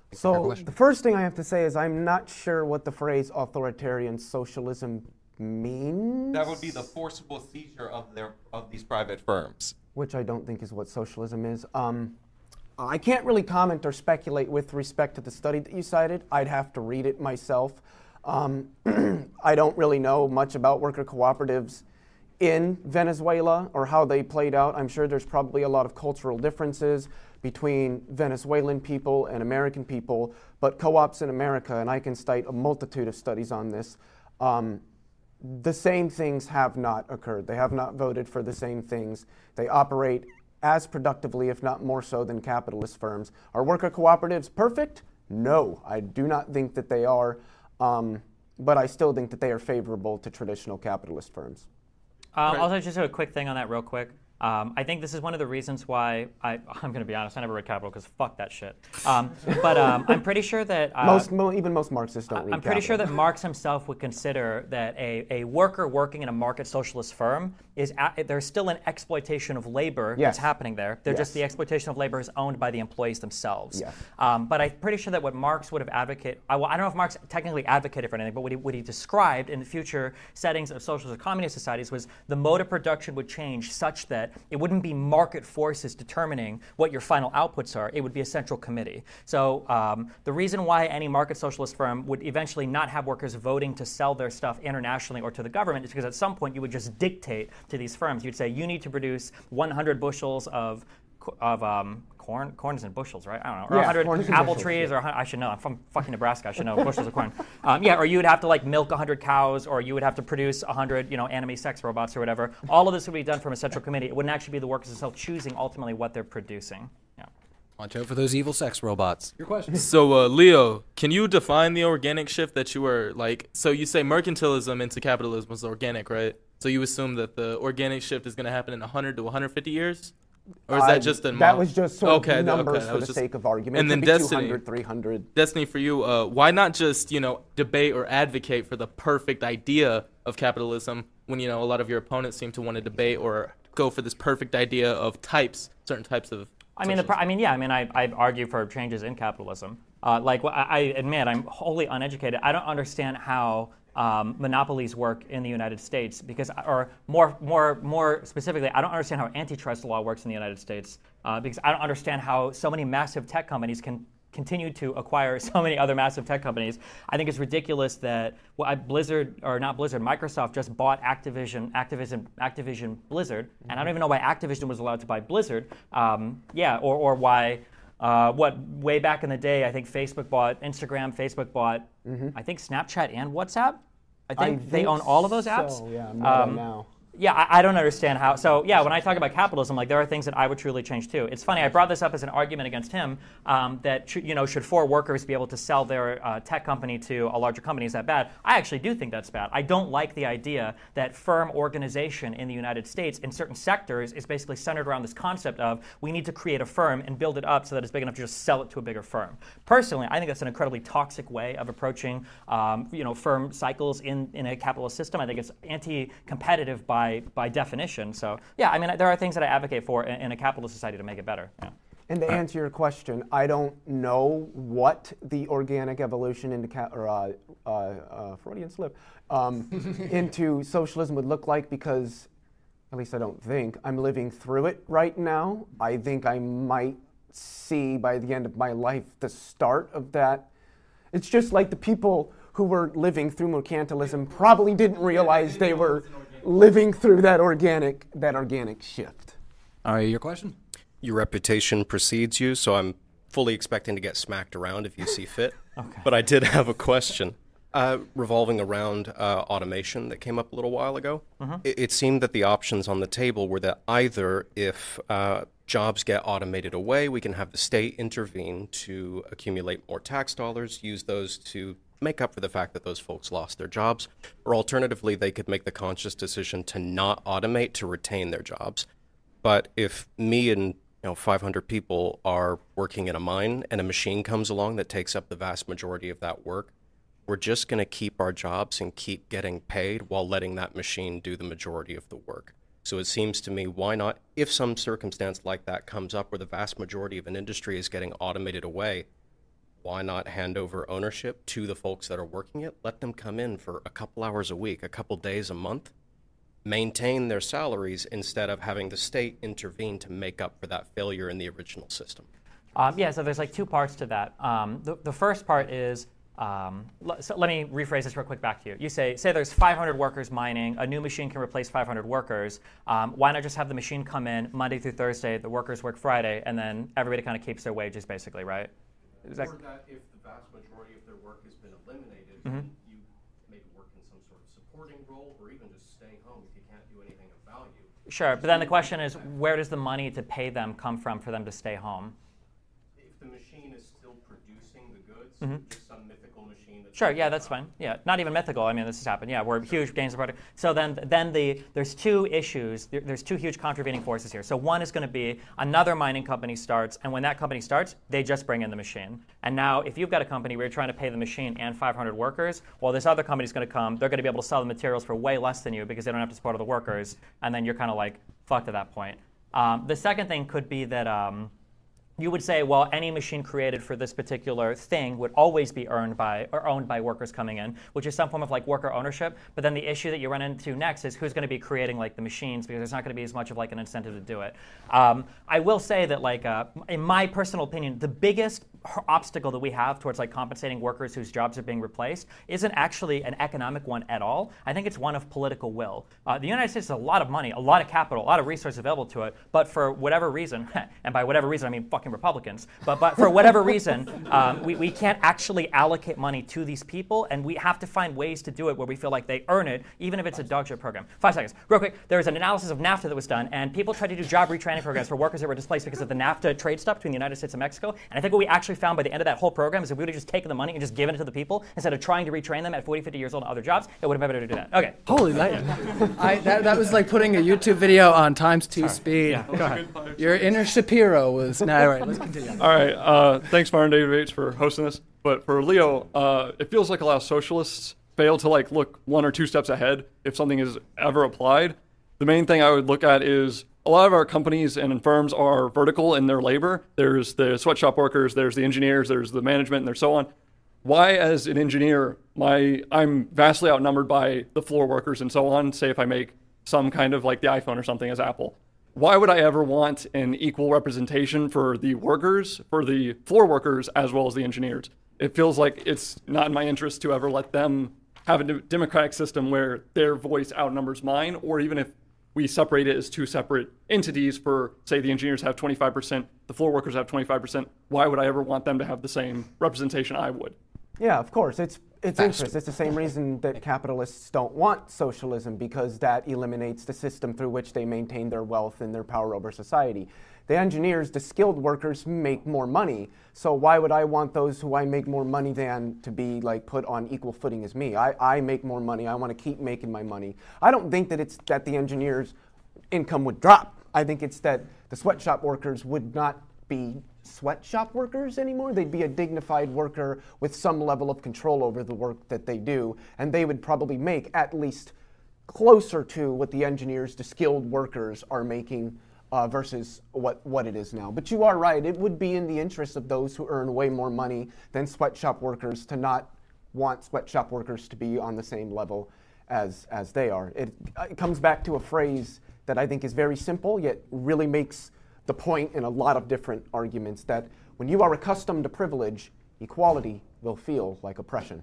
So the first thing I have to say is I'm not sure what the phrase authoritarian socialism means. That would be the forcible seizure of their of these private firms. Which I don't think is what socialism is. Um, I can't really comment or speculate with respect to the study that you cited. I'd have to read it myself. Um, I don't really know much about worker cooperatives in Venezuela or how they played out. I'm sure there's probably a lot of cultural differences between Venezuelan people and American people, but co-ops in America, and I can cite a multitude of studies on this, um, the same things have not occurred. They have not voted for the same things. They operate as productively, if not more so, than capitalist firms. Are worker cooperatives perfect? No, I do not think that they are, um, but I still think that they are favorable to traditional capitalist firms. Um, right. Also, just a quick thing on that real quick. Um, I think this is one of the reasons why, I, I'm going to be honest, I never read Capital because fuck that shit. Um, but um, I'm pretty sure that... Uh, most, mo- even most Marxists don't read I'm pretty Capital. sure that Marx himself would consider that a, a worker working in a market socialist firm, is a, there's still an exploitation of labor yes. that's happening there. They're yes. just the exploitation of labor is owned by the employees themselves. Yes. Um, but I'm pretty sure that what Marx would have advocated, I, well, I don't know if Marx technically advocated for anything, but what he, what he described in the future settings of socialist or communist societies was the mode of production would change such that it wouldn't be market forces determining what your final outputs are. It would be a central committee. So um, the reason why any market socialist firm would eventually not have workers voting to sell their stuff internationally or to the government is because at some point you would just dictate to these firms. You'd say, you need to produce one hundred bushels of of um, corn. Corn is in bushels, right? I don't know. Or yeah, one hundred apple bushels, trees, yeah. or I should know. I'm from fucking Nebraska. I should know bushels of corn. Um, yeah, or you would have to like milk one hundred cows, or you would have to produce one hundred, you know, anime sex robots or whatever. All of this would be done from a central committee. It wouldn't actually be the workers themselves choosing ultimately what they're producing. Yeah. Watch out for those evil sex robots. Your question. So, uh, Leo, can you define the organic shift that you were like? So you say mercantilism into capitalism was organic, right? So you assume that the organic shift is going to happen in one hundred to one hundred fifty years? Or is that I- just a that model? was just sort of okay, numbers okay, that for was the just- sake of argument. And It then could be Destiny, two hundred, three hundred. Destiny, for you, uh, why not just you know debate or advocate for the perfect idea of capitalism when you know a lot of your opponents seem to want to debate or go for this perfect idea of types, certain types of. I mean, the pro- I mean, yeah. I mean, I, I argue for changes in capitalism. Uh, like, wh- I, I admit, I'm wholly uneducated. I don't understand how um, monopolies work in the United States, because, or more, more, more specifically, I don't understand how antitrust law works in the United States, uh, because I don't understand how so many massive tech companies can continue to acquire so many other massive tech companies. I think it's ridiculous that well, I, Blizzard, or not Blizzard, Microsoft just bought Activision, Activision, Activision Blizzard, mm-hmm. and I don't even know why Activision was allowed to buy Blizzard. Um, yeah, or, or why, uh, what, way back in the day, I think Facebook bought Instagram, Facebook bought, mm-hmm. I think Snapchat and WhatsApp. I think, I they think own all of those apps. So, yeah, Meta um, now. Yeah, I, I don't understand how. So yeah, when I talk about capitalism, like there are things that I would truly change too. It's funny. I brought this up as an argument against him um, that sh- you know should four workers be able to sell their uh, tech company to a larger company? Is that bad? I actually do think that's bad. I don't like the idea that firm organization in the United States in certain sectors is basically centered around this concept of we need to create a firm and build it up so that it's big enough to just sell it to a bigger firm. Personally, I think that's an incredibly toxic way of approaching um, you know firm cycles in, in a capitalist system. I think it's anti-competitive by by definition. So yeah, I mean, there are things that I advocate for in, in a capitalist society to make it better. Yeah. And to answer your question, I don't know what the organic evolution into ca- or uh, uh, uh, Freudian slip um, into socialism would look like, because at least I don't think I'm living through it right now. I think I might see by the end of my life the start of that. It's just like the people who were living through mercantilism probably didn't realize they were living through that organic that organic shift. All right, your question? Your reputation precedes you, so I'm fully expecting to get smacked around if you see fit. Okay. But I did have a question uh, revolving around uh, automation that came up a little while ago. Mhm. It, it seemed that the options on the table were that either if uh, jobs get automated away, we can have the state intervene to accumulate more tax dollars, use those to make up for the fact that those folks lost their jobs, or alternatively, they could make the conscious decision to not automate to retain their jobs. But if me and you know five hundred people are working in a mine and a machine comes along that takes up the vast majority of that work, we're just going to keep our jobs and keep getting paid while letting that machine do the majority of the work. So it seems to me, why not, if some circumstance like that comes up where the vast majority of an industry is getting automated away, why not hand over ownership to the folks that are working it? Let them come in for a couple hours a week, a couple days a month, maintain their salaries instead of having the state intervene to make up for that failure in the original system. Um, yeah, so there's like two parts to that. Um, the, the first part is, um, l- so let me rephrase this real quick back to you. You say, say there's five hundred workers mining, a new machine can replace five hundred workers. Um, why not just have the machine come in Monday through Thursday, the workers work Friday, and then everybody kind of keeps their wages basically, right? Is that- Or that if the vast majority of their work has been eliminated, Mhm. you maybe work in some sort of supporting role or even just staying home if you can't do anything of value. Sure, but then the question is, where does the money to pay them come from for them to stay home? If the machine is still producing the goods, Mhm. just some mythical machine that's Sure, yeah, that's fine. Yeah, not even mythical. I mean, this has happened. Yeah, we're huge gains of product. So then, then the there's two issues. There, there's two huge contravening forces here. So one is going to be another mining company starts, and when that company starts, they just bring in the machine. And now, if you've got a company where you're trying to pay the machine and five hundred workers, well, this other company's going to come. They're going to be able to sell the materials for way less than you because they don't have to support all the workers, and then you're kind of like fucked at that point. Um, the second thing could be that. Um, You would say, well, any machine created for this particular thing would always be earned by or owned by workers coming in, which is some form of like worker ownership. But then the issue that you run into next is who's going to be creating like the machines, because there's not going to be as much of like an incentive to do it. Um, I will say that like uh, in my personal opinion, the biggest obstacle that we have towards like compensating workers whose jobs are being replaced isn't actually an economic one at all. I think it's one of political will. Uh, the United States has a lot of money, a lot of capital, a lot of resources available to it, but for whatever reason, and by whatever reason I mean fucking Republicans, but, but for whatever reason, um, we, we can't actually allocate money to these people, and we have to find ways to do it where we feel like they earn it, even if it's a dog shit program. Five seconds. Real quick, there was an analysis of NAFTA that was done, and people tried to do job retraining programs for workers that were displaced because of the NAFTA trade stuff between the United States and Mexico, and I think what we actually actually found by the end of that whole program is if we would have just taken the money and just given it to the people instead of trying to retrain them at forty, fifty years old in other jobs, it would have been better to do that. Okay. Holy, that, I, that, that was like putting a YouTube video on times two Sorry. speed. Yeah. Go ahead. Your inner Shapiro was. No, all right, let's continue. All right. Uh, thanks, Modern Day Debates, for hosting this. But for Leo, uh, it feels like a lot of socialists fail to like look one or two steps ahead if something is ever applied. The main thing I would look at is a lot of our companies and firms are vertical in their labor. There's the sweatshop workers, there's the engineers, there's the management, and there's so on. Why, as an engineer, my I'm vastly outnumbered by the floor workers and so on, say if I make some kind of like the iPhone or something as Apple. Why would I ever want an equal representation for the workers, for the floor workers, as well as the engineers? It feels like it's not in my interest to ever let them have a democratic system where their voice outnumbers mine, or even if we separate it as two separate entities for, say, the engineers have twenty-five percent, the floor workers have twenty-five percent, why would I ever want them to have the same representation I would? Yeah, of course. It's it's interest. It's the same reason that capitalists don't want socialism, because that eliminates the system through which they maintain their wealth and their power over society. The engineers, the skilled workers, make more money. So why would I want those who I make more money than to be like put on equal footing as me? I, I make more money. I want to keep making my money. I don't think that it's that the engineers' income would drop. I think it's that the sweatshop workers would not be sweatshop workers anymore. They'd be a dignified worker with some level of control over the work that they do, and they would probably make at least closer to what the engineers, the skilled workers, are making uh, versus what, what it is now. But you are right, it would be in the interest of those who earn way more money than sweatshop workers to not want sweatshop workers to be on the same level as, as they are. It, it comes back to a phrase that I think is very simple, yet really makes the point in a lot of different arguments, that when you are accustomed to privilege, equality will feel like oppression.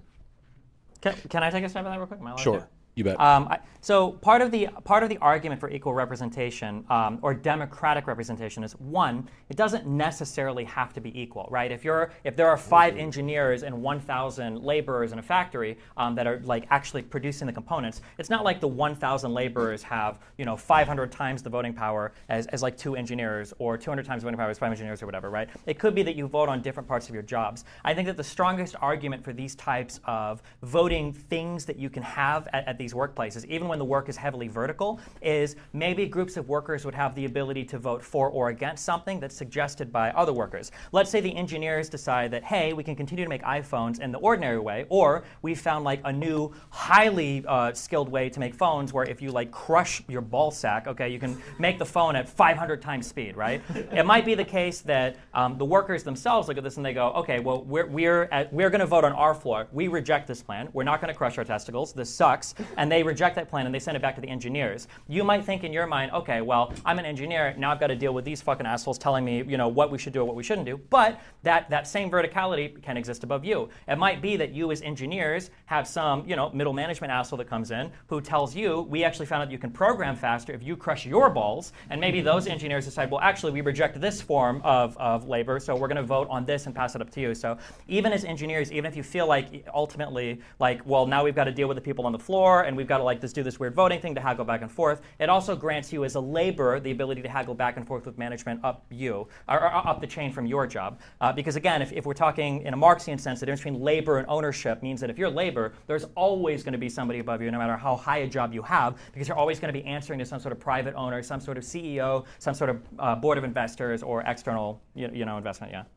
Can, can I take a stab at that real quick? Am I allowed Sure. to? You bet. Um, I, so part of the part of the argument for equal representation um, or democratic representation is, one, it doesn't necessarily have to be equal, right? If you're if there are five engineers and one thousand laborers in a factory um, that are like actually producing the components, it's not like the one thousand laborers have you know five hundred times the voting power as, as like two engineers, or two hundred times the voting power as five engineers, or whatever, right? It could be that you vote on different parts of your jobs. I think that the strongest argument for these types of voting things that you can have at, at these workplaces, even when the work is heavily vertical, is maybe groups of workers would have the ability to vote for or against something that's suggested by other workers. Let's say the engineers decide that, hey, we can continue to make iPhones in the ordinary way, or we found like a new highly uh, skilled way to make phones where if you like crush your ball sack, okay, you can make the phone at five hundred times speed, right? It might be the case that um, the workers themselves look at this and they go, okay, well, we're, we're, at, we're going to vote on our floor. We reject this plan. We're not going to crush our testicles. This sucks. And they reject that plan and they send it back to the engineers. You might think in your mind, okay, well, I'm an engineer, now I've got to deal with these fucking assholes telling me, you know, what we should do or what we shouldn't do. But that, that same verticality can exist above you. It might be that you as engineers have some, you know, middle management asshole that comes in who tells you, we actually found out you can program faster if you crush your balls. And maybe those engineers decide, well, actually, we reject this form of, of labor, so we're going to vote on this and pass it up to you. So even as engineers, even if you feel like ultimately, like, well, now we've got to deal with the people on the floor and we've got to like this do this weird voting thing to haggle back and forth, it also grants you as a laborer the ability to haggle back and forth with management up you, or, or up the chain from your job. Uh, because again, if, if we're talking in a Marxian sense, the difference between labor and ownership means that if you're labor, there's always going to be somebody above you, no matter how high a job you have, because you're always going to be answering to some sort of private owner, some sort of C E O, some sort of uh, board of investors, or external you, you know, investment, yeah.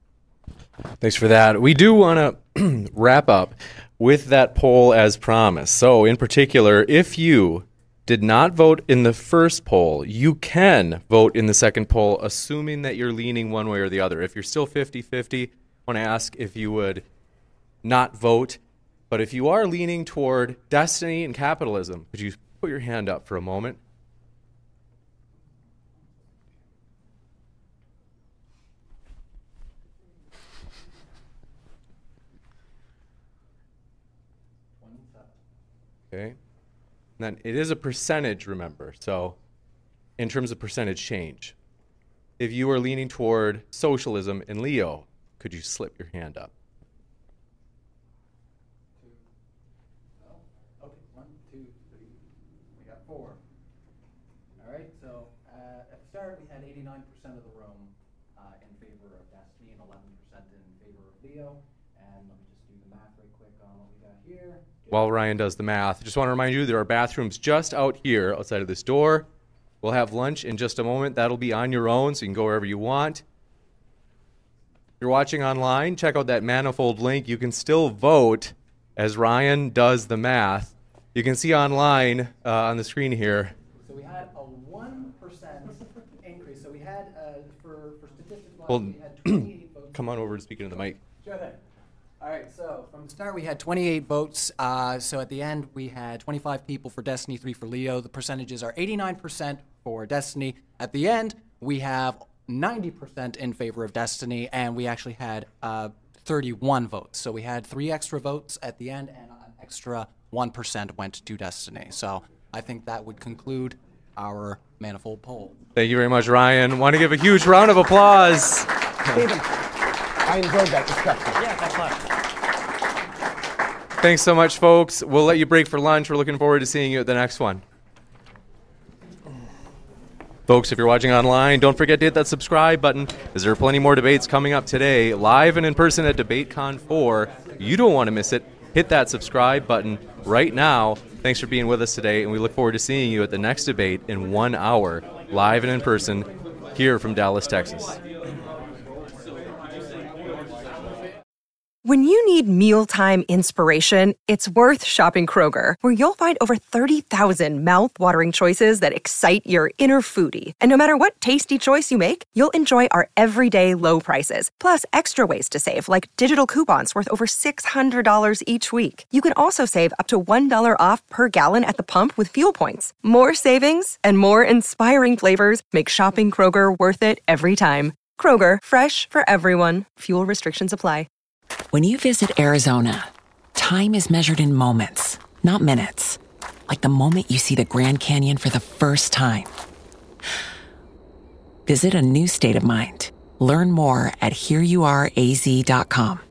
Thanks for that. We do want to wrap up with that poll as promised. So in particular, if you did not vote in the first poll, you can vote in the second poll, assuming that you're leaning one way or the other. If you're still fifty-fifty, I want to ask if you would not vote. But if you are leaning toward destiny and capitalism, could you put your hand up for a moment? Okay. And then it is a percentage, remember. So in terms of percentage change, if you are leaning toward socialism in Leo, could you slip your hand up? Okay, one, two, three. We got four. All right, so uh, at the start we had eighty-nine percent of the room uh, in favor of destiny and eleven percent in Leo. And let me just do the math real quick on what we got here. While Ryan does the math, just want to remind you there are bathrooms just out here outside of this door. We'll have lunch in just a moment. That'll be on your own, so you can go wherever you want. If you're watching online, check out that Manifold link. You can still vote as Ryan does the math. You can see online uh, on the screen here. So we had a one percent increase. So we had, uh, for, for statistics, Well, we had twenty-eight votes. come on over and speak into the mic. Sure thing. All right, so from the start, we had twenty-eight votes. Uh, so at the end, we had twenty-five people for Destiny, three for Leo. The percentages are eighty-nine percent for Destiny. At the end, we have ninety percent in favor of Destiny, and we actually had uh, thirty-one votes. So we had three extra votes at the end, and an extra one percent went to Destiny. So I think that would conclude our Manifold poll. Thank you very much, Ryan. Want to give a huge round of applause. Stephen, I enjoyed that discussion. Yeah, thanks a lot. Thanks so much, folks. We'll let you break for lunch. We're looking forward to seeing you at the next one. Folks, if you're watching online, don't forget to hit that subscribe button, as there are plenty more debates coming up today, live and in person at DebateCon four. You don't want to miss it. Hit that subscribe button right now. Thanks for being with us today, and we look forward to seeing you at the next debate in one hour, live and in person, here from Dallas, Texas. When you need mealtime inspiration, it's worth shopping Kroger, where you'll find over thirty thousand mouth-watering choices that excite your inner foodie. And no matter what tasty choice you make, you'll enjoy our everyday low prices, plus extra ways to save, like digital coupons worth over six hundred dollars each week. You can also save up to one dollar off per gallon at the pump with fuel points. More savings and more inspiring flavors make shopping Kroger worth it every time. Kroger, fresh for everyone. Fuel restrictions apply. When you visit Arizona, time is measured in moments, not minutes. Like the moment you see the Grand Canyon for the first time. Visit a new state of mind. Learn more at here you are a z dot com.